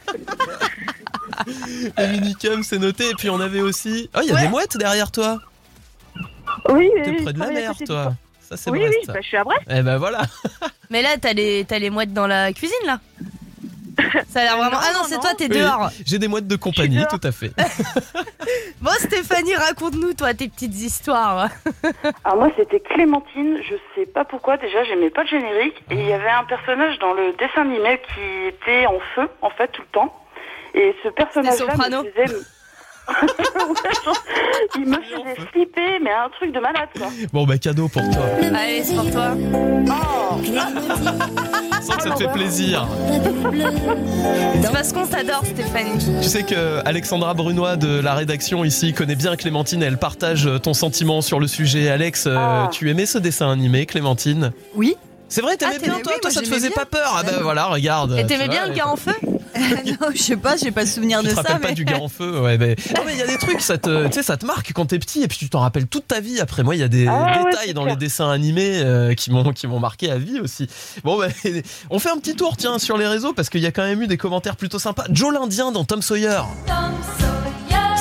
Les minicums, c'est noté. Et puis on avait aussi. Oh, il y a des mouettes derrière toi. Oui, T'es près de la mer, toi. Ça, c'est oui, Brest. oui, bah, je suis à Brest. Eh ben voilà. Mais là, t'as les mouettes dans la cuisine, là. Ça a l'air vraiment. Ah non, c'est toi, t'es Oui, dehors. j'ai des mouettes de compagnie, tout à fait. Bon, Stéphanie, raconte-nous, toi, tes petites histoires. Alors moi, c'était Clémentine. Je sais pas pourquoi. Déjà, j'aimais pas le générique. Et il y avait un personnage dans le dessin animé qui était en feu, en fait, tout le temps. Et ce personnage-là Soprano. me faisait... il me faisait flipper, mais un truc de malade, quoi. Bon, bah cadeau pour toi. Allez, c'est pour toi. Oh. Je sens que ça te fait plaisir. C'est parce qu'on t'adore, Stéphanie. Tu sais que Alexandra Brunois de la rédaction ici connaît bien Clémentine. Elle partage ton sentiment sur le sujet. Alex, tu aimais ce dessin animé, Clémentine? Oui. C'est vrai, t'aimais bien, toi, oui, toi moi, ça te j'aimais faisait bien. pas peur? Ah bah voilà, regarde. Et t'aimais tu bien vois, le gars en feu? Non, je sais pas, j'ai pas souvenir Tu de te ça. rappelles mais... pas du gars en feu? Ouais, mais non, mais il y a des trucs, ça te marque quand t'es petit et puis tu t'en rappelles toute ta vie. Après, moi, il y a des détails dans les dessins animés qui m'ont marqué à vie aussi. Bon, bah, on fait un petit tour, tiens, sur les réseaux parce qu'il y a quand même eu des commentaires plutôt sympas. Joe l'Indien dans Tom Sawyer.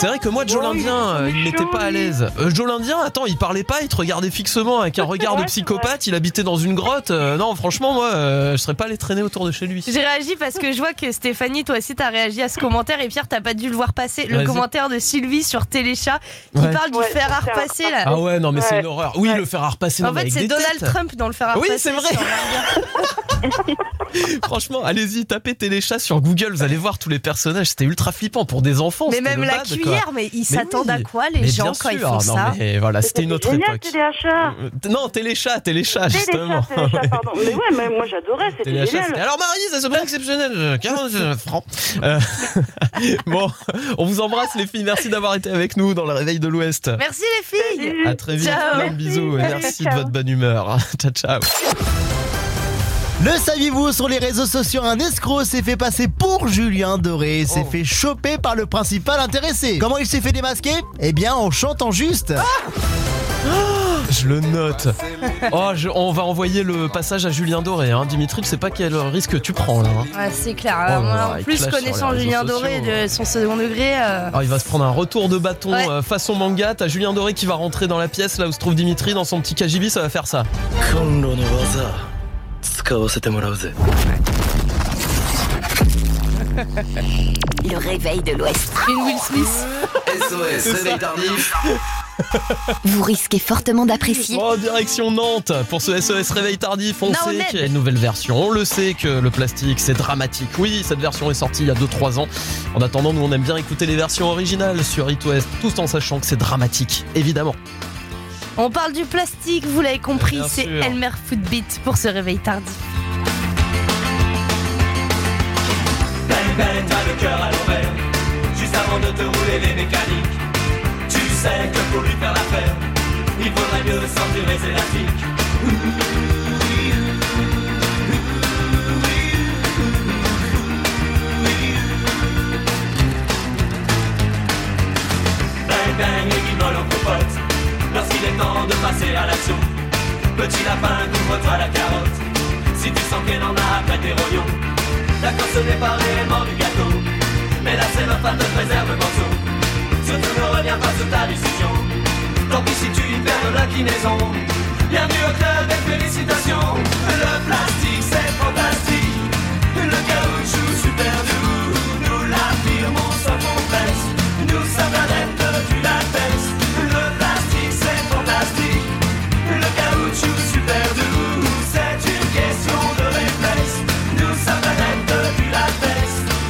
C'est vrai que moi, Joe l'Indien, il n'était pas à l'aise. Joe l'Indien, attends, il parlait pas, il te regardait fixement avec un regard de psychopathe, il habitait dans une grotte. Non, franchement, moi, je serais pas allé traîner autour de chez lui. J'ai réagi parce que je vois que Stéphanie, toi aussi, t'as réagi à ce commentaire. Et Pierre, t'as pas dû le voir passer. Le Vas-y. commentaire de Sylvie sur Téléchat qui parle du fer à repasser là. Ah ouais, non, mais c'est une horreur. Oui, le fer à repasser. En non, mais fait, avec c'est des Donald têtes. Trump dans le fer à Oui, repasser. c'est vrai. Franchement, allez-y, tapez Téléchat sur Google, vous allez voir tous les personnages. C'était ultra flippant pour des enfants. Mais c'était même le la bad, quoi. cuillère, mais ils s'attendent à quoi les Mais gens bien quand ils sûr. font Non, ça? mais voilà, c'était une autre Génial, époque. Téléachat. Non, Téléchat, justement. Téléchat, pardon. Mais ouais, mais moi j'adorais, c'était Téléachat, génial. c'était, alors Marie, ça se passe exceptionnel, 40 francs. Bon, on vous embrasse les filles, merci d'avoir été avec nous dans le réveil de l'Ouest. Merci les filles. À très vite, Ciao. plein de bisous et Salut, merci ciao. de votre bonne humeur. Ciao, ciao. Le saviez-vous, sur les réseaux sociaux, un escroc s'est fait passer pour Julien Doré et s'est fait choper par le principal intéressé. Comment il s'est fait démasquer? Eh bien, en chantant juste. Je le note. On va envoyer le passage à Julien Doré. Hein. Dimitri, tu sais pas quel risque tu prends là. Hein. Ouais, c'est clair. Oh là Moi, là, en il plus, clash sur connaissant les réseaux Julien sociaux. Doré de son second degré. Alors, il va se prendre un retour de bâton Ouais. façon manga. T'as Julien Doré qui va rentrer dans la pièce là où se trouve Dimitri dans son petit KGB, ça va faire ça. Le réveil de l'Ouest. Une Will Smith. SOS, réveil tardif. Vous risquez fortement d'apprécier. Oh, direction Nantes pour ce SOS réveil tardif. On Non, sait Ned. qu'il y a une nouvelle version. On le sait que le plastique c'est dramatique. Oui, cette version est sortie il y a 2-3 ans. En attendant, nous on aime bien écouter les versions originales sur It West, tout en sachant que c'est dramatique, évidemment. On parle du plastique, vous l'avez compris, Bien c'est sûr. Elmer Footbeat pour ce réveil tardif. Bang bang, t'as le cœur à l'envers. Juste avant de te rouler les mécaniques. Tu sais que pour lui faire l'affaire, il vaudrait mieux sortir les élastiques. Bang bang, et qui vole en compote. Lorsqu'il est temps de passer à l'action. Petit lapin, couvre-toi la carotte. Si tu sens qu'elle en a après tes rognons. D'accord, ce n'est pas réellement du gâteau, mais la cellophane te préserve le morceau. Surtout ne reviens pas sur ta décision. Tant pis si tu y perds de l'inclinaison. Bienvenue au club et félicitations. Le plastique c'est fantastique. Le caoutchouc super doux. Nous l'affirmons sans complexe. Nous sommes adeptes du latex. Le plastique c'est fantastique. Le caoutchouc super doux. C'est une question de réflexe. Nous sommes adeptes du latex.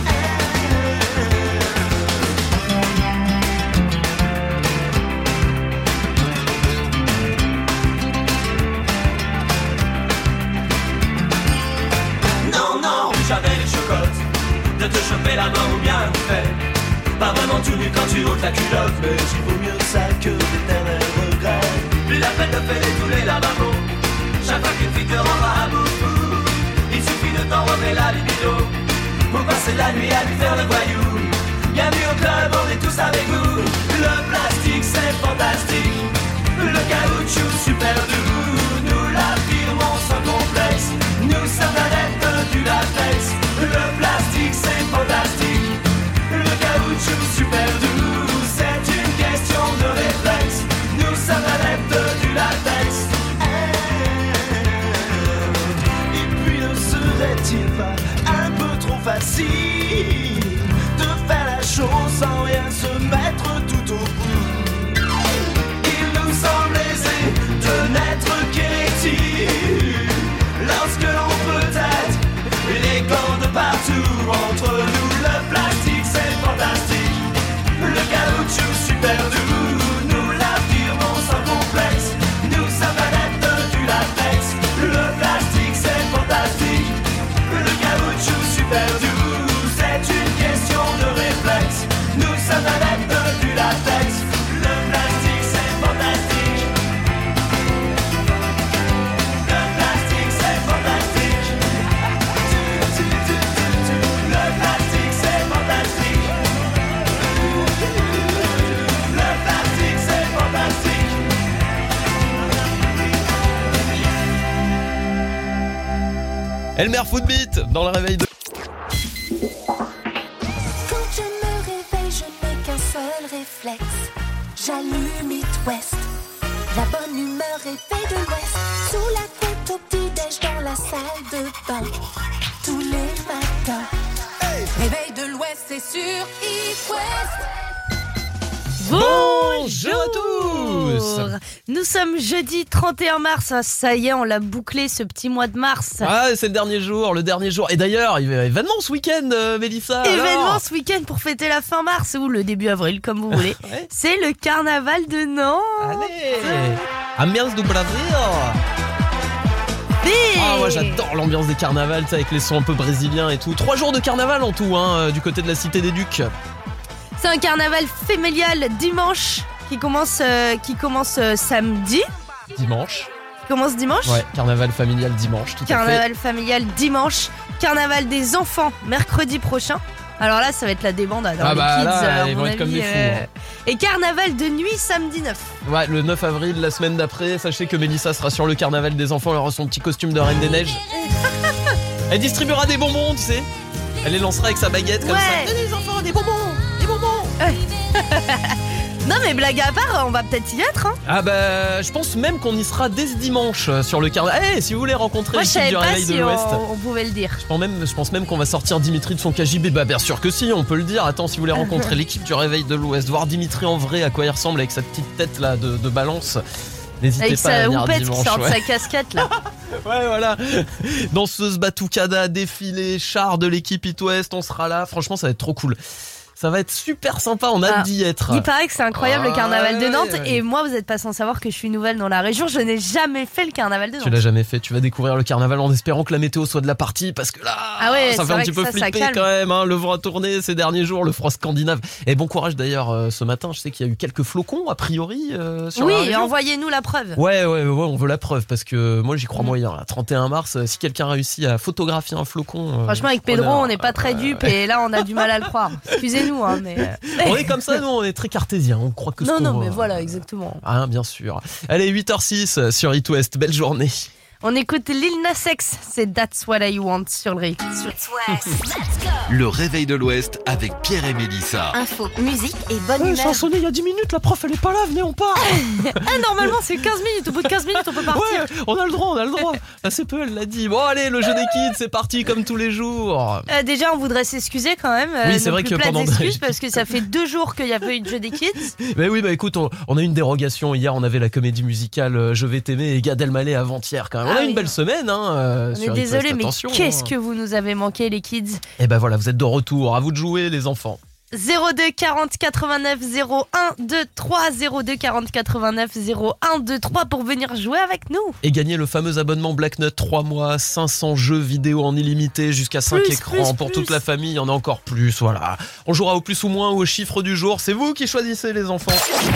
Non, non, jamais les chocottes. De te choper la main ou bien un fait. Pas vraiment tout nu quand tu ôtes la culotte. Mais il vaut mieux ça que d'éternels regrets. Plus la peine de faire tous les lavabos. Chaque fois qu'une fille te rendra à bout, il suffit de t'enrober la libido pour passer la nuit à lui faire le voyou. Bienvenue au club, on est tous avec vous. Le plastique c'est fantastique. Le caoutchouc super doux. Nous l'affirmons sans complexe. Nous sommes adeptes du latex. Le plastique c'est fantastique. Le caoutchouc super doux. C'est une question de réflexe. Nous sommes adeptes du latex. Et puis ne serait-il pas un peu trop facile de faire la chose sans rien se mettre tout au bout? Il nous semble aisé de n'être qu'hérétiques lorsque l'on peut être élégant de partout. Entre nous le plastique c'est fantastique. Le caoutchouc super doux. Nous l'affirmons sans complexe. Nous sommes adeptes du latex. Le plastique c'est fantastique. Le caoutchouc super doux. C'est une question de réflexe. Nous sommes adeptes du latex. Le plastique c'est fantastique. Le plastique c'est fantastique. Le plastique c'est fantastique. Le plastique c'est fantastique. Elmer Footbeat dans le réveil de... Quand je me réveille, je n'ai qu'un seul réflexe. réveil de l'Ouest. Sous la couette au petit-déj dans la salle de bain. Tous les matins. Réveil de l'Ouest, c'est sur It West. Bonjour à tous. Nous sommes jeudi 31 mars, ça y est, on l'a bouclé ce petit mois de mars. Ah, c'est le dernier jour. Et d'ailleurs, il y a événement ce week-end, Mélissa. Événement ce week-end pour fêter la fin mars ou le début avril, comme vous voulez. Ouais. C'est le carnaval de Nantes. Allez, ambiance du Brasil. Ah, moi j'adore l'ambiance des carnavals, avec les sons un peu brésiliens et tout. 3 jours de carnaval en tout, du côté de la Cité des Ducs. C'est un carnaval familial dimanche qui commence samedi. Dimanche. Commence dimanche. Ouais, carnaval familial dimanche, tout à fait. Carnaval familial dimanche. Carnaval des enfants mercredi prochain. Alors là, ça va être la débandade. Ah les bah kids, là, à ils mon vont être avis, comme des fous. Et carnaval de nuit samedi 9. Ouais, le 9 avril, la semaine d'après. Sachez que Mélissa sera sur le carnaval des enfants. Elle aura son petit costume de Reine des Neiges. Elle distribuera des bonbons, tu sais. Elle les lancera avec sa baguette comme ça. Tenez les enfants, des bonbons. Non mais blague à part, on va peut-être y être. Hein. Ah bah, je pense même qu'on y sera dès ce dimanche sur le carnaval. Eh, si vous voulez rencontrer Moi je l'équipe savais du pas Réveil si de l'Ouest. on pouvait le dire. Je pense même qu'on va sortir Dimitri de son KGB. Bah bien sûr que si, on peut le dire. Attends, si vous voulez rencontrer l'équipe du Réveil de l'Ouest, voir Dimitri en vrai, à quoi il ressemble avec sa petite tête là de balance, n'hésitez Avec pas à sa venir houppette qui dimanche. sort de Ouais. sa casquette là. Ouais, voilà. Danseuse, batucada, défilé, char de l'équipe It West, on sera là. Franchement, ça va être trop cool. Ça va être super sympa, on a hâte d'y être. Il paraît que c'est incroyable le carnaval de Nantes. ouais. Et moi, vous n'êtes pas sans savoir que je suis nouvelle dans la région. Je n'ai jamais fait le carnaval de Nantes. Tu l'as jamais fait, tu vas découvrir le carnaval en espérant que la météo soit de la partie, parce que là, ça fait un petit peu flipper quand même, le vent a tourné ces derniers jours, le froid scandinave. Et bon courage d'ailleurs ce matin, je sais qu'il y a eu quelques flocons a priori sur la Oui, région. envoyez-nous la preuve. Ouais, on veut la preuve, parce que moi j'y crois moyen. À 31 mars, si quelqu'un réussit à photographier un flocon... Franchement, avec Pedro, on n'est pas très dupes et là, on a du mal à le croire. Excusez-nous, hein, mais... On est comme ça, nous, on est très cartésiens, on croit que ce qu'on Non, voit. mais voilà, exactement. Ah, bien sûr. Allez, 8h06 sur It West, belle journée. On écoute Lil Nas X, c'est That's What I Want sur le rythme. Le Réveil de l'Ouest avec Pierre et Mélissa. Info, musique et bonne Ça a humeur. sonné il y a 10 minutes, la prof elle est pas là, venez on part. Normalement c'est 15 minutes, au bout de 15 minutes on peut partir. Ouais, on a le droit. Assez peu, elle l'a dit. Bon allez, le jeu des kids, c'est parti comme tous les jours. Déjà on voudrait s'excuser quand même. Oui, c'est vrai que pendant excuses parce que ça fait 2 jours qu'il n'y a pas eu de jeu des kids. Mais oui, écoute, on a eu une dérogation. Hier, on avait la comédie musicale Je vais t'aimer et Gad Elmaleh avant-hier quand même. On a eu une belle semaine. On est désolé, mais attention, qu'est-ce que vous nous avez manqué les kids. Et ben voilà, vous êtes de retour. À vous de jouer les enfants. 02 40 89 01 23 02 40 89 01 23 pour venir jouer avec nous. Et gagner le fameux abonnement Black Nut 3 mois, 500 jeux vidéo en illimité jusqu'à 5 écrans pour toute la famille. Il y en a encore plus, voilà. On jouera au plus ou moins ou au chiffre du jour. C'est vous qui choisissez les enfants.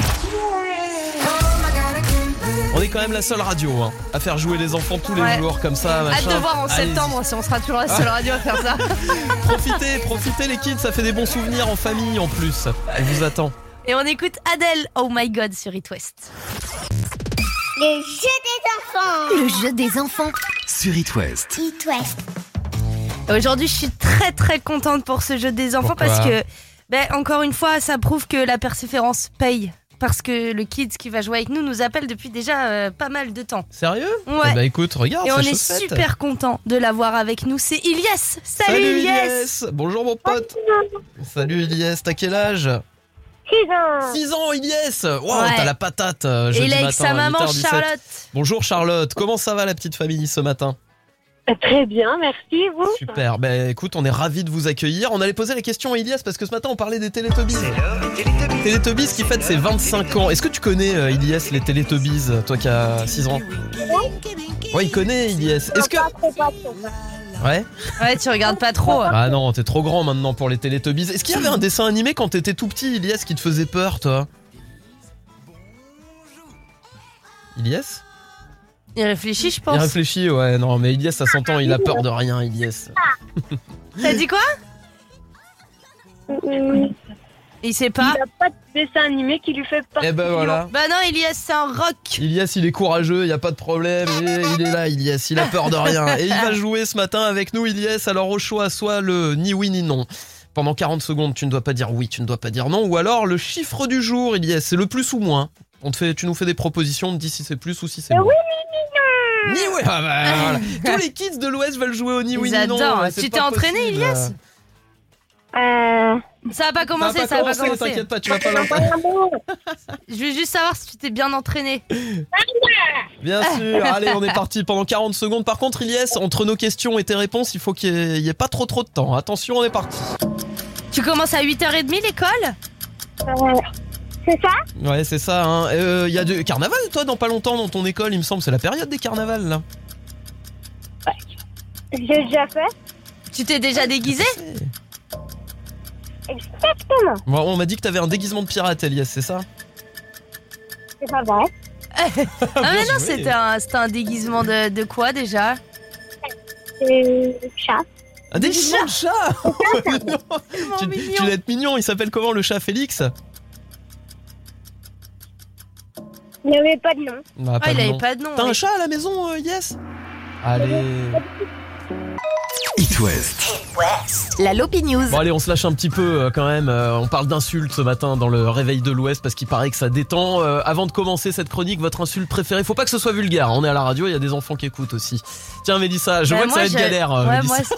On est quand même la seule radio à faire jouer les enfants tous les jours comme ça. Hâte de voir en septembre si on sera toujours la seule radio à faire ça. Profitez les kids, ça fait des bons souvenirs en famille en plus. On vous attend. Et on écoute Adele, Oh My God sur It West. Le jeu des enfants. Le jeu des enfants. Sur It West. It West. Aujourd'hui, je suis très très contente pour ce jeu des enfants. Pourquoi ? Parce que, encore une fois, ça prouve que la persévérance paye. Parce que le kids qui va jouer avec nous appelle depuis déjà pas mal de temps. Sérieux ? Ouais. Bah écoute, regarde. Et on sa est chaussette. super content de l'avoir avec nous. C'est Ilyes. Salut Ilyes. Bonjour mon pote. Salut Ilyes, t'as quel âge ? 6 ans Ilyes. Wow, Ouais. t'as la patate Et jeudi il est avec matin sa à maman 8h17. Charlotte. Bonjour Charlotte, comment ça va la petite famille ce matin ? Très bien, merci, vous. Super, écoute, on est ravis de vous accueillir. On allait poser la question à Ilyes parce que ce matin on parlait des Télétubbies. Télétubbies qui fête ses 25 ans. Est-ce que tu connais Ilyes les Télétubbies, toi qui as 6 ans ? Ouais, il connaît Ilyes. Est-ce que... Ouais. Ouais, tu regardes pas trop. Ah non, t'es trop grand maintenant pour les Télétubbies. Est-ce qu'il y avait un dessin animé quand t'étais tout petit, Ilyes, qui te faisait peur, toi ? Ilyes ? Il réfléchit, je pense. Il réfléchit, ouais, non, mais Ilyes, ça s'entend, il a peur de rien, Ilyes. T'as dit quoi ? Il sait pas. Il n'y a pas de dessin animé qui lui fait peur. Eh ben voilà. Bah non, Ilyes, c'est un rock. Ilyes, il est courageux, y a pas de problème, il est là, Ilyes, il a peur de rien. Et il va jouer ce matin avec nous, Ilyes, alors au choix, soit le ni oui ni non. Pendant 40 secondes, tu ne dois pas dire oui, tu ne dois pas dire non, ou alors le chiffre du jour, Ilyes, c'est le plus ou moins. Tu nous fais des propositions, on te dit si c'est plus ou si c'est moins. Oui, Ni oui, ah bah, voilà. Tous les kids de l'Ouest veulent jouer au ni oui ni non. J'adore. C'est Tu pas t'es entraîné, possible. Ilias? Ça va pas commencer, ça va pas commencer. T'inquiète pas, tu vas pas l'entendre. Je veux juste savoir si tu t'es bien entraîné. Bien sûr, allez, on est parti pendant 40 secondes. Par contre, Ilias, entre nos questions et tes réponses, il faut qu'il y ait pas trop de temps. Attention, on est parti. Tu commences à 8h30 l'école? C'est ça? Ouais, c'est ça. Hein. Y a du carnaval, toi, dans pas longtemps, dans ton école, il me semble. C'est la période des carnavals, là. J'ai déjà fait. Tu t'es déjà déguisé? Exactement. Bon, on m'a dit que t'avais un déguisement de pirate, Elias, c'est ça? C'est pas vrai. Ah mais non, c'était un déguisement de quoi déjà? Chat. Un déguisement de chat. Tu dois être mignon, il s'appelle comment le chat, Félix? Il n'avait pas de nom. Bah, il avait pas de nom. T'as un chat à la maison, Yes? Allez. It West. La Lopi News. Bon allez, on se lâche un petit peu quand même. On parle d'insultes ce matin dans le réveil de l'Ouest parce qu'il paraît que ça détend. Avant de commencer cette chronique, votre insulte préférée, faut pas que ce soit vulgaire. On est à la radio, il y a des enfants qui écoutent aussi. Tiens Mélissa, je vois que ça va être galère. Ouais, Mélissa.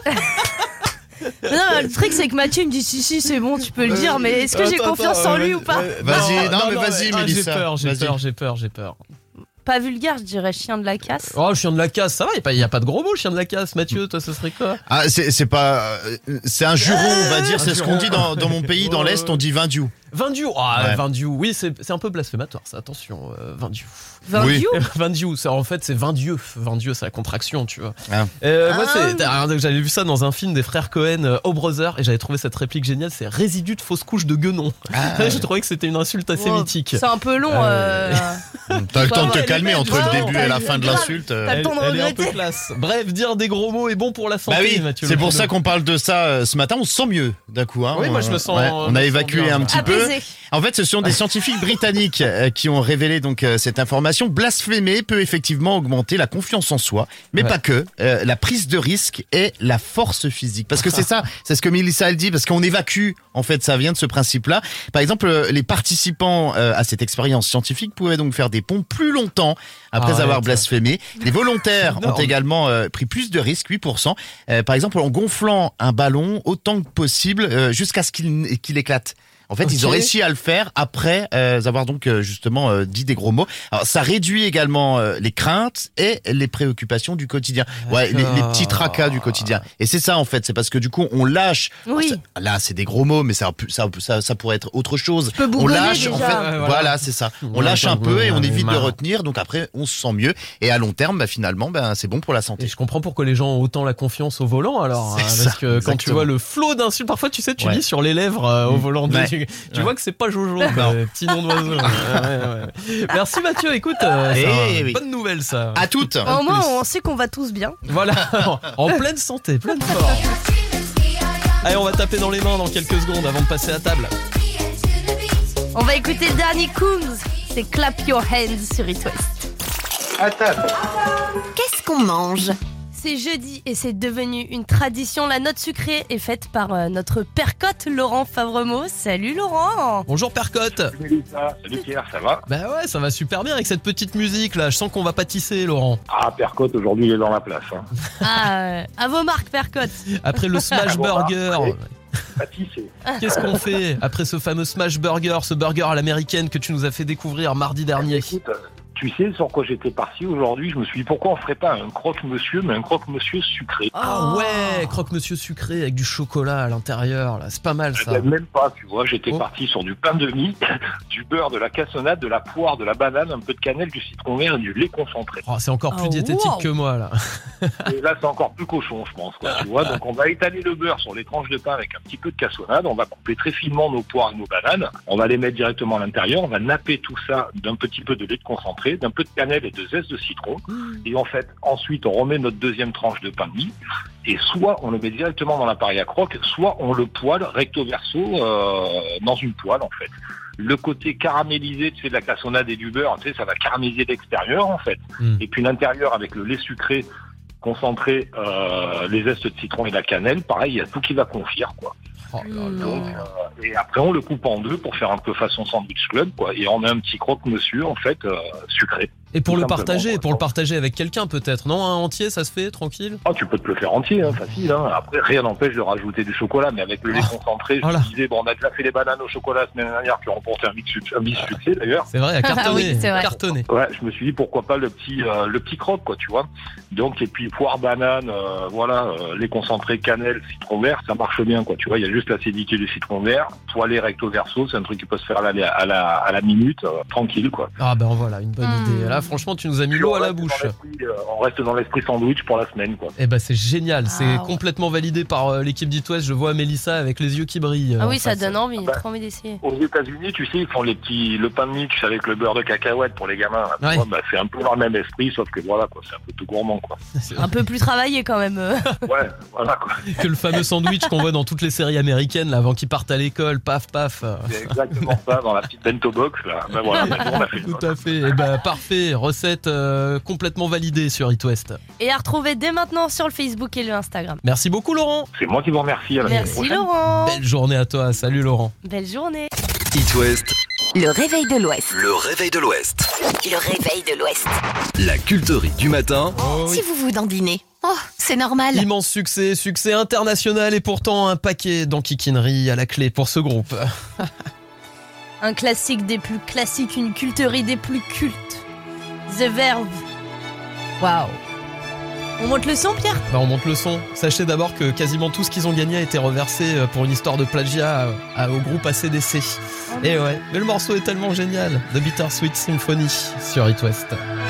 Non, le truc c'est que Mathieu me dit si c'est bon, tu peux le dire, mais est-ce que j'ai confiance en lui ou pas? Vas-y, mais vas-y Mélissa. J'ai peur. Pas vulgaire, je dirais chien de la casse. Oh, chien de la casse, ça va, y a pas de gros mots, chien de la casse. Mathieu, toi, ce serait quoi? Ah, c'est pas. C'est un juron, on va dire, c'est ce qu'on dit dans mon pays, dans l'Est, on dit vindiou. Vindiou, vindiou, oui, c'est un peu blasphématoire, ça, attention, vindiou. Vindiou Vindiou, en fait, c'est vindieu. Vindieu, c'est la contraction, tu vois. Ah. Moi, j'avais vu ça dans un film des frères Cohen, Oh Brother, et j'avais trouvé cette réplique géniale, c'est résidu de fausse couche de guenon. Je trouvais que c'était une insulte assez mythique. C'est un peu long. T'as le temps de te calmer entre le début et la fin de l'insulte. T'as le temps de elle est un regretter. peu classe. Bref, dire des gros mots est bon pour la santé, Bah oui, Mathieu. c'est pour ça qu'on parle de ça ce matin, on se sent mieux d'un coup. Hein. Oui, moi je me sens. On a évacué bien. un petit peu. Apaisé. En fait, ce sont des scientifiques britanniques qui ont révélé donc cette information. Blasphémer peut effectivement augmenter la confiance en soi, mais pas que. La prise de risque et la force physique. Parce que c'est ça, c'est ce que Mélissa elle dit, parce qu'on évacue, en fait, ça vient de ce principe-là. Par exemple, les participants à cette expérience scientifique pouvaient donc faire des ponts plus longtemps après avoir blasphémé. Les volontaires ont également pris plus de risques, 8%. Par exemple, en gonflant un ballon autant que possible jusqu'à ce qu'il éclate. En fait, ils ont réussi à le faire après avoir donc justement dit des gros mots. Alors, ça réduit également les craintes et les préoccupations du quotidien. Ouais, les petits tracas du quotidien. Et c'est ça en fait, c'est parce que du coup on lâche. Oui. Là, c'est des gros mots, mais ça pourrait être autre chose. On lâche, en fait. Voilà, c'est ça. On lâche un peu et on évite de retenir. Donc après, on se sent mieux. Et à long terme, finalement, c'est bon pour la santé. Et je comprends pourquoi les gens ont autant la confiance au volant alors. Parce que quand tu vois le flot d'insultes, parfois tu sais, tu lis sur les lèvres au volant. Tu vois que c'est pas Jojo, petit nom d'oiseau. Merci Mathieu, écoute, bonne nouvelle ça. À toutes. Au moins on sait qu'on va tous bien. Voilà, en pleine santé, pleine forme. Allez, on va taper dans les mains dans quelques secondes avant de passer à table. On va écouter le dernier Coombs, c'est Clap Your Hands sur It West. À table. Qu'est-ce qu'on mange? C'est jeudi et c'est devenu une tradition. La note sucrée est faite par notre percotte Laurent Favremont. Salut Laurent. Bonjour percotte. Salut Mélissa, salut Pierre, ça va? Bah ouais, ça va super bien avec cette petite musique là. Je sens qu'on va pâtisser Laurent. Ah, percotte aujourd'hui il est dans la place. Hein. Ah, à vos marques percotte. Après le smash burger. Pâtisser. Qu'est-ce qu'on fait après ce fameux smash burger, ce burger à l'américaine que tu nous as fait découvrir mardi dernier? Écoute, tu sais sur quoi j'étais parti aujourd'hui? Je me suis dit pourquoi on ferait pas un croque-monsieur, mais un croque-monsieur sucré. Ah ouais, croque-monsieur sucré avec du chocolat à l'intérieur, là, c'est pas mal ça. Même pas, tu vois, j'étais parti sur du pain de mie, du beurre, de la cassonade, de la poire, de la banane, un peu de cannelle, du citron vert et du lait concentré. Oh, c'est encore plus diététique que moi là. Et là c'est encore plus cochon je pense, quoi, tu vois. Donc on va étaler le beurre sur les tranches de pain avec un petit peu de cassonade, on va couper très finement nos poires et nos bananes, on va les mettre directement à l'intérieur, on va napper tout ça d'un petit peu de lait concentré, d'un peu de cannelle et de zeste de citron. Et en fait, ensuite, on remet notre deuxième tranche de pain de mie. Et soit on le met directement dans l'appareil à croque, soit on le poêle recto verso dans une poêle en fait. Le côté caramélisé, tu sais, de la cassonade et du beurre, tu sais, ça va caraméliser l'extérieur en fait. Et puis l'intérieur avec le lait sucré concentré, les zestes de citron et la cannelle, pareil, il y a tout qui va confire quoi. Oh là là. Donc, et après, on le coupe en deux pour faire un peu façon sandwich club, quoi. Et on a un petit croque-monsieur, en fait, sucré. Et pour Tout le simplement, partager, quoi. pour le partager avec quelqu'un peut-être, non? Un entier, ça se fait, tranquille? Ah, tu peux te le faire entier, hein, facile. Hein. Après, rien n'empêche de rajouter du chocolat, mais avec le lait concentré, je me disais, bon, on a déjà fait les bananes au chocolat la semaine dernière, qui ont remporté un vice succès d'ailleurs. C'est vrai, à cartonner. Ah oui, c'est vrai. Cartonné. Ouais, je me suis dit pourquoi pas le petit croque, quoi, tu vois. Donc, et puis poire, banane, lait concentré, cannelle, citron vert, ça marche bien, quoi, tu vois. Il y a juste l'acidité du citron vert, poêlé recto verso, c'est un truc qui peut se faire à la minute, tranquille, quoi. Ah ben voilà, une bonne idée. Là, franchement, tu nous as mis l'eau à la bouche. On reste dans l'esprit sandwich pour la semaine, quoi. Eh ben c'est génial, c'est ouais. complètement validé par l'équipe d'It West. Je vois Mélissa avec les yeux qui brillent. Ah en oui, ça face. donne envie, trop envie d'essayer. Aux États-Unis, tu sais, ils font le pain de mie avec le beurre de cacahuète pour les gamins. Là, tu vois, c'est un peu dans le même esprit, sauf que voilà, quoi, c'est un peu tout gourmand, quoi. Un peu plus travaillé quand même. Ouais, voilà, quoi. Que le fameux sandwich qu'on voit dans toutes les séries américaines, là, avant qu'ils partent à l'école, paf, paf. C'est exactement ça, dans la petite bento box, là. Ben voilà, maintenant, on a fait Tout à fait. Eh ben parfait, recette complètement validée sur It West. Et à retrouver dès maintenant sur le Facebook et le Instagram. Merci beaucoup Laurent. C'est moi qui vous remercie. À la semaine Merci prochaine. Laurent. Belle journée à toi. Salut Laurent. Belle journée. It West, Le réveil de l'Ouest. le réveil de l'Ouest. Le réveil de l'Ouest. La culterie du matin. Si vous vous dandinez, c'est normal. Immense succès international et pourtant un paquet d'enquiquineries à la clé pour ce groupe. Un classique des plus classiques, une culterie des plus cultes. The Verve. Waouh. On monte le son, Pierre? Bah on monte le son. Sachez d'abord que quasiment tout ce qu'ils ont gagné a été reversé pour une histoire de plagiat au groupe AC/DC. Et ouais, mais le morceau est tellement génial. The Bittersweet Symphony sur It West.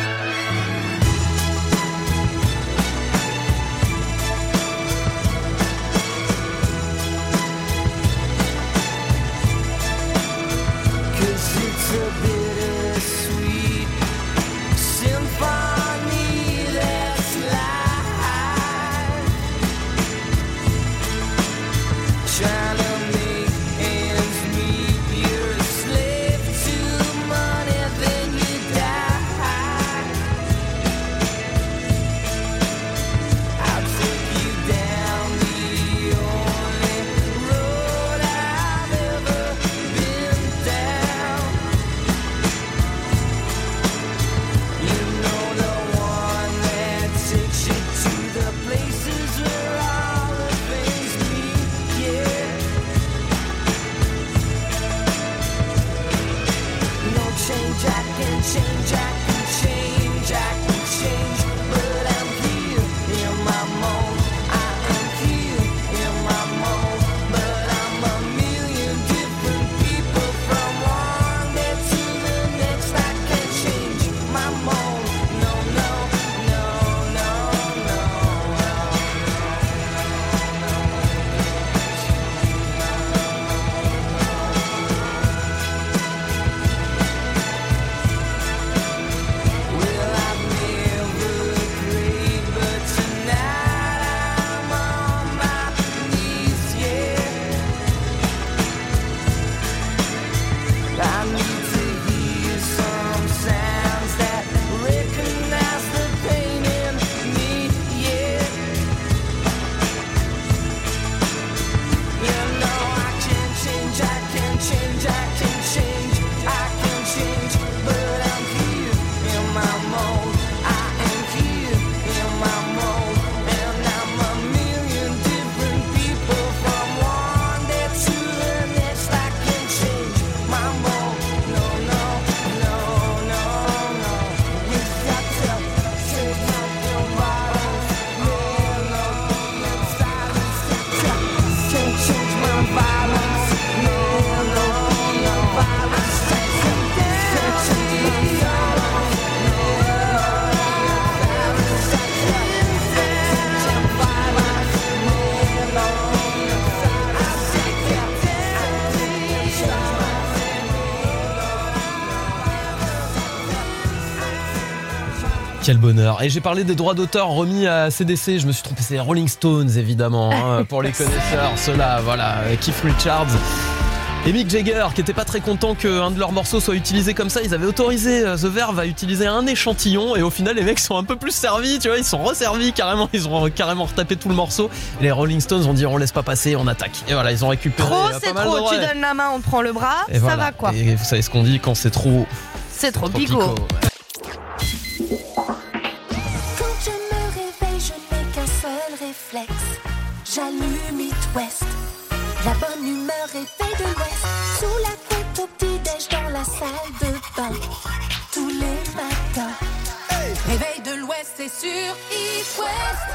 Quel bonheur. Et j'ai parlé des droits d'auteur remis à CDC, je me suis trompé, c'est les Rolling Stones évidemment, hein, pour les connaisseurs, ceux-là, voilà, Keith Richards. Et Mick Jagger, qui était pas très content qu'un de leurs morceaux soit utilisé comme ça, ils avaient autorisé The Verve à utiliser un échantillon et au final les mecs sont un peu plus servis, tu vois, ils sont resservis carrément, ils ont carrément retapé tout le morceau. Et les Rolling Stones ont dit on laisse pas passer, on attaque. Et voilà, ils ont récupéré Trop, pas c'est mal trop, de tu donnes la main, on te prend le bras, Et ça voilà. va quoi. Et vous savez ce qu'on dit quand c'est trop... C'est trop bigot. Quand je me réveille, je n'ai qu'un seul réflexe. J'allume It West. La bonne humeur est faite de l'Ouest. Sous la couette au petit-déj dans la salle de bain. Tous les matins. Réveil de l'Ouest, c'est sur It West.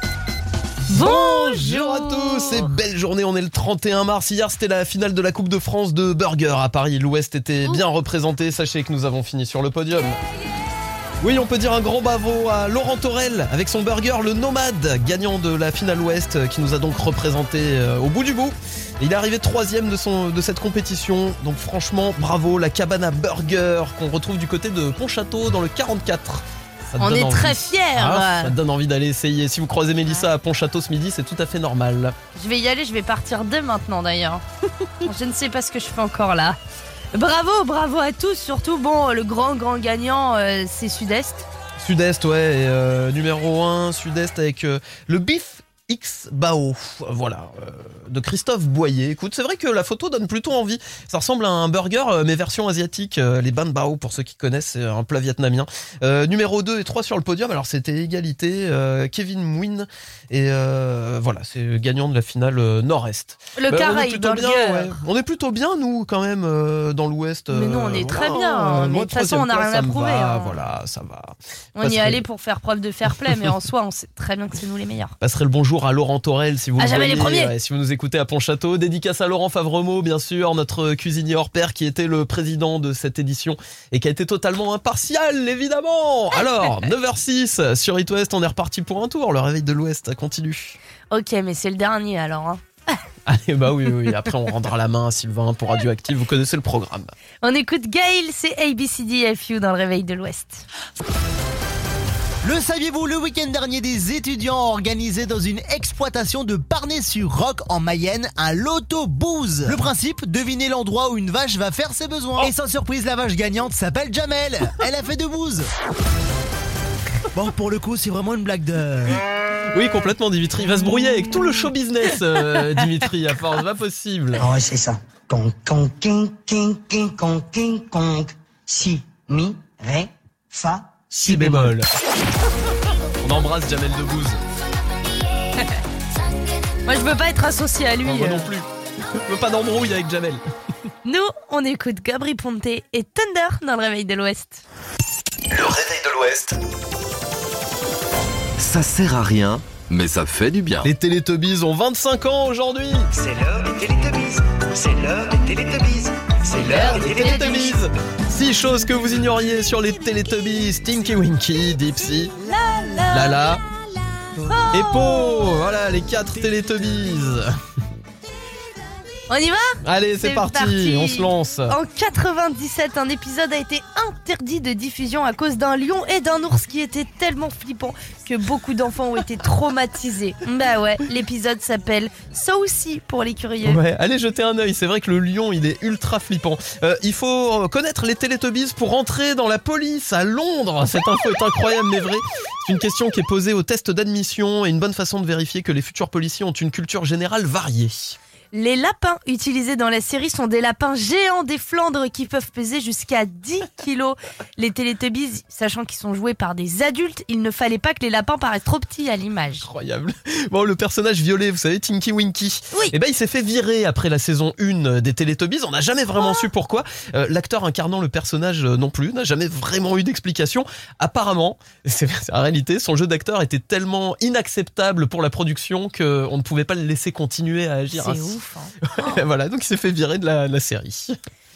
Bonjour à tous et belle journée, on est le 31 mars. Hier c'était la finale de la Coupe de France de burger à Paris. L'Ouest était bien représenté, sachez que nous avons fini sur le podium. Oui, on peut dire un grand bravo à Laurent Torel avec son burger le Nomade, gagnant de la finale Ouest, qui nous a donc représenté au bout du bout. Et il est arrivé 3e de cette compétition, donc franchement bravo. La cabane à burger qu'on retrouve du côté de Pontchâteau dans le 44. Ça te On donne est envie. très fiers. Ça te donne envie d'aller essayer. Si vous croisez Mélissa à Pontchâteau ce midi, c'est tout à fait normal. Je vais y aller, je vais partir dès maintenant d'ailleurs. Je ne sais pas ce que je fais encore là. Bravo à tous, surtout bon, le grand gagnant c'est Sud-Est. Sud-Est, ouais, et, numéro 1, Sud-Est avec le Beef X Bao, voilà, de Christophe Boyer. Écoute, c'est vrai que la photo donne plutôt envie. Ça ressemble à un burger, mais version asiatique. Les Ban Bao, pour ceux qui connaissent, c'est un plat vietnamien. Numéro 2 et 3 sur le podium. Alors c'était égalité. Kevin Nguyen et voilà, c'est gagnant de la finale Nord-Est. Le Caraïbe Burger. Ouais. On est plutôt bien nous quand même dans l'Ouest. Mais nous on est très bien. Mais de toute façon on n'a rien à prouver. Voilà, ça va. On y est allé pour faire preuve de fair play, mais en soi on sait très bien que c'est nous les meilleurs. Passerai le bonjour à Laurent Torel si vous le jamais voyez, les premiers. si vous nous écoutez à Pontchâteau. Dédicace à Laurent Favremont, bien sûr, notre cuisinier hors pair qui était le président de cette édition et qui a été totalement impartial, évidemment. Alors, 9h06 sur It West, on est reparti pour un tour. Le réveil de l'Ouest continue. Ok, mais c'est le dernier alors. Hein. Allez, bah oui. Après, on rendra la main à Sylvain pour Radioactive. Vous connaissez le programme. On écoute Gaël, c'est ABCDFU dans le réveil de l'Ouest. Le saviez-vous, le week-end dernier, des étudiants ont organisé dans une exploitation de Parnay-sur-Roc en Mayenne un loto-booze. Le principe, deviner l'endroit où une vache va faire ses besoins. Et sans surprise, la vache gagnante s'appelle Jamel. Elle a fait de bouse. Bon, pour le coup, c'est vraiment une blague de... Oui, complètement, Dimitri. Il va se brouiller avec tout le show business, Dimitri, à force, pas possible. Ah ouais, c'est ça. Conk, conk, king, king, king, conk, king, conk. Si, mi, ré, fa, si bémol. On embrasse Jamel Debbouze. Moi je veux pas être associé à lui. Moi non plus. Je veux pas d'embrouille avec Jamel. Nous, on écoute Gabri Ponte et Thunder dans le réveil de l'Ouest. Le réveil de l'Ouest. Ça sert à rien, mais ça fait du bien. Les Télétubbies ont 25 ans aujourd'hui. C'est l'heure des Télétubbies. C'est l'heure des Télétubbies. C'est l'heure des Télétubbies. 6 choses que vous ignoriez sur les Télétubbies. Tinky Winky, Dipsy, Lala et Po. Voilà les 4 Télétubbies. On y va ? Allez, c'est parti, on se lance. En 97, un épisode a été interdit de diffusion à cause d'un lion et d'un ours qui étaient tellement flippants que beaucoup d'enfants ont été traumatisés. Bah ouais, l'épisode s'appelle Saucy pour les curieux. Ouais, allez jeter un œil, c'est vrai que le lion il est ultra flippant. Il faut connaître les Télétubbies pour entrer dans la police à Londres. Cette info est incroyable mais vraie. C'est une question qui est posée au test d'admission et une bonne façon de vérifier que les futurs policiers ont une culture générale variée. Les lapins utilisés dans la série sont des lapins géants des Flandres qui peuvent peser jusqu'à 10 kilos. Les Télétubbies, sachant qu'ils sont joués par des adultes, il ne fallait pas que les lapins paraissent trop petits à l'image. Incroyable. Bon, le personnage violet, vous savez, Tinky Winky. Oui. Eh ben, il s'est fait virer après la saison 1 des Télétubbies. On n'a jamais vraiment su pourquoi. L'acteur incarnant le personnage non plus n'a jamais vraiment eu d'explication. Apparemment, c'est la réalité, son jeu d'acteur était tellement inacceptable pour la production qu'on ne pouvait pas le laisser continuer à agir C'est ainsi. ouf. Hein. Voilà, donc il s'est fait virer de la série.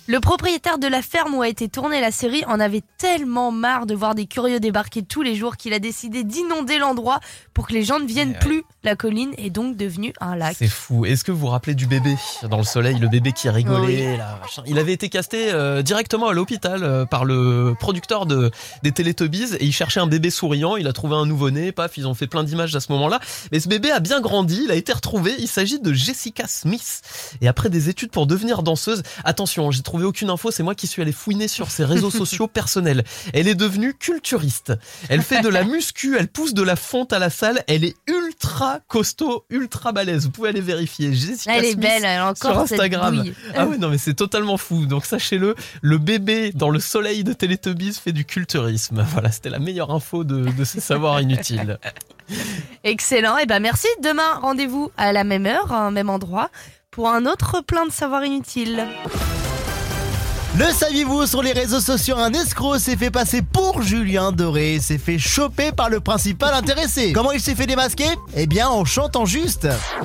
Le propriétaire de la ferme où a été tournée la série en avait tellement marre de voir des curieux débarquer tous les jours qu'il a décidé d'inonder l'endroit pour que les gens ne viennent plus. La colline est donc devenue un lac. C'est fou. Est-ce que vous vous rappelez du bébé dans le soleil, le bébé qui rigolait Oui. là, machin. Il avait été casté directement à l'hôpital par le producteur des Teletubbies et il cherchait un bébé souriant. Il a trouvé un nouveau-né, paf, ils ont fait plein d'images à ce moment-là. Mais ce bébé a bien grandi, il a été retrouvé. Il s'agit de Jessica Smith. Et après des études pour devenir danseuse, attention, j'ai trouvé aucune info, c'est moi qui suis allé fouiner sur ses réseaux sociaux personnels. Elle est devenue culturiste. Elle fait de la muscu, elle pousse de la fonte à la salle. Elle est ultra costaud, ultra balèze. Vous pouvez aller vérifier. Jessica Elle est Smith belle, elle a encore sur cette Instagram. bouille. Ah ouais, non mais c'est totalement fou. Donc sachez-le, le bébé dans le soleil de Teletubbies fait du culturisme. Voilà, c'était la meilleure info de ces savoirs inutiles. Excellent, et merci. Demain, rendez-vous à la même heure, à un même endroit, pour un autre plein de savoirs inutiles. Le saviez-vous, sur les réseaux sociaux, un escroc s'est fait passer pour Julien Doré, s'est fait choper par le principal intéressé. Comment il s'est fait démasquer ? Eh bien en chantant juste.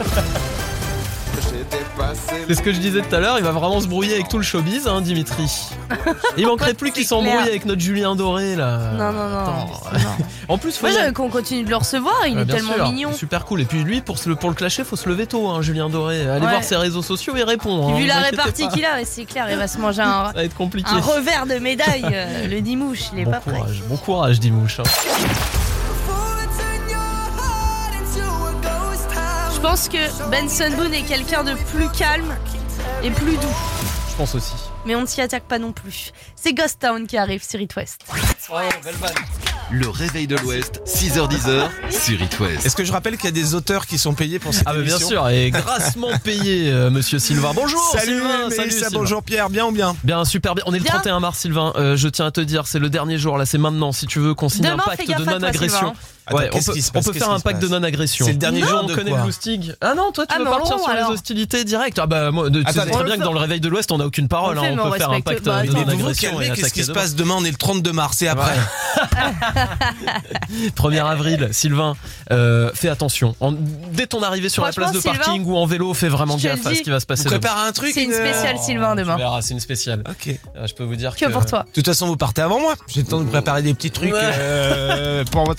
C'est ce que je disais tout à l'heure, il va vraiment se brouiller avec tout le showbiz, hein, Dimitri. Il manquerait plus qu'il s'embrouille avec notre Julien Doré là. Non. En plus, Moi, j'avais qu'on continue de le recevoir, il est bien tellement sûr, mignon. super cool. Et puis lui, pour le clasher, faut se lever tôt, hein, Julien Doré. Allez voir ses réseaux sociaux, il répond. Vu Hein, la vous inquiétez répartie pas. qu'il a, c'est clair, il va se manger un, Ça va être compliqué. un revers de médaille. Le Dimouche, il est Bon pas prêt. courage, bon courage, Dimouche. Hein. Je pense que Benson Boone est quelqu'un de plus calme et plus doux. Je pense aussi. Mais on ne s'y attaque pas non plus. C'est Ghost Town qui arrive sur It West. Le réveil de l'Ouest, 6h-10h sur It West. Est-ce que je rappelle qu'il y a des auteurs qui sont payés pour cette Ah, mais bien émission ? sûr, et grassement payé, monsieur Sylvain. Bonjour, Salut, Sylvain. Mélissa, Sylvain. bonjour Pierre, bien ou bien ? Bien, super bien. On est le 31 mars, Sylvain. Je tiens à te dire, c'est le dernier jour, là, c'est maintenant. Si tu veux qu'on signe Demain, un fais pacte gaffe de à toi, non-agression. Sylvain. Ouais, Attends, qu'est-ce qui se on passe, peut qu'est-ce faire un qui se pacte de passe non-agression. C'est le dernier jour on de connaît quoi Blue Stig. Ah non, toi tu veux mais partir non, sur alors. les hostilités directes. Ah bah moi, tu sais Attends, très on bien le que dans le réveil de l'Ouest, on n'a aucune parole. On le fait, On mais on peut faire un respecte pacte pas. de Mais vous vous non-agression. calmez, et qu'est-ce qui attaquer se demain. passe demain ? On est le 32 mars et après. 1er avril, Sylvain, fais attention. Dès ton arrivée sur la place de Franchement, parking ou en vélo, fais vraiment je te gaffe le à ce dis. qui va se passer Vous demain. préparez un truc C'est une spéciale Sylvain Tu demain. verras, c'est une spéciale. Ok. Je peux vous dire Que pour toi. De toute façon, vous partez avant moi. J'ai le temps de préparer des petits trucs Ouais. pour votre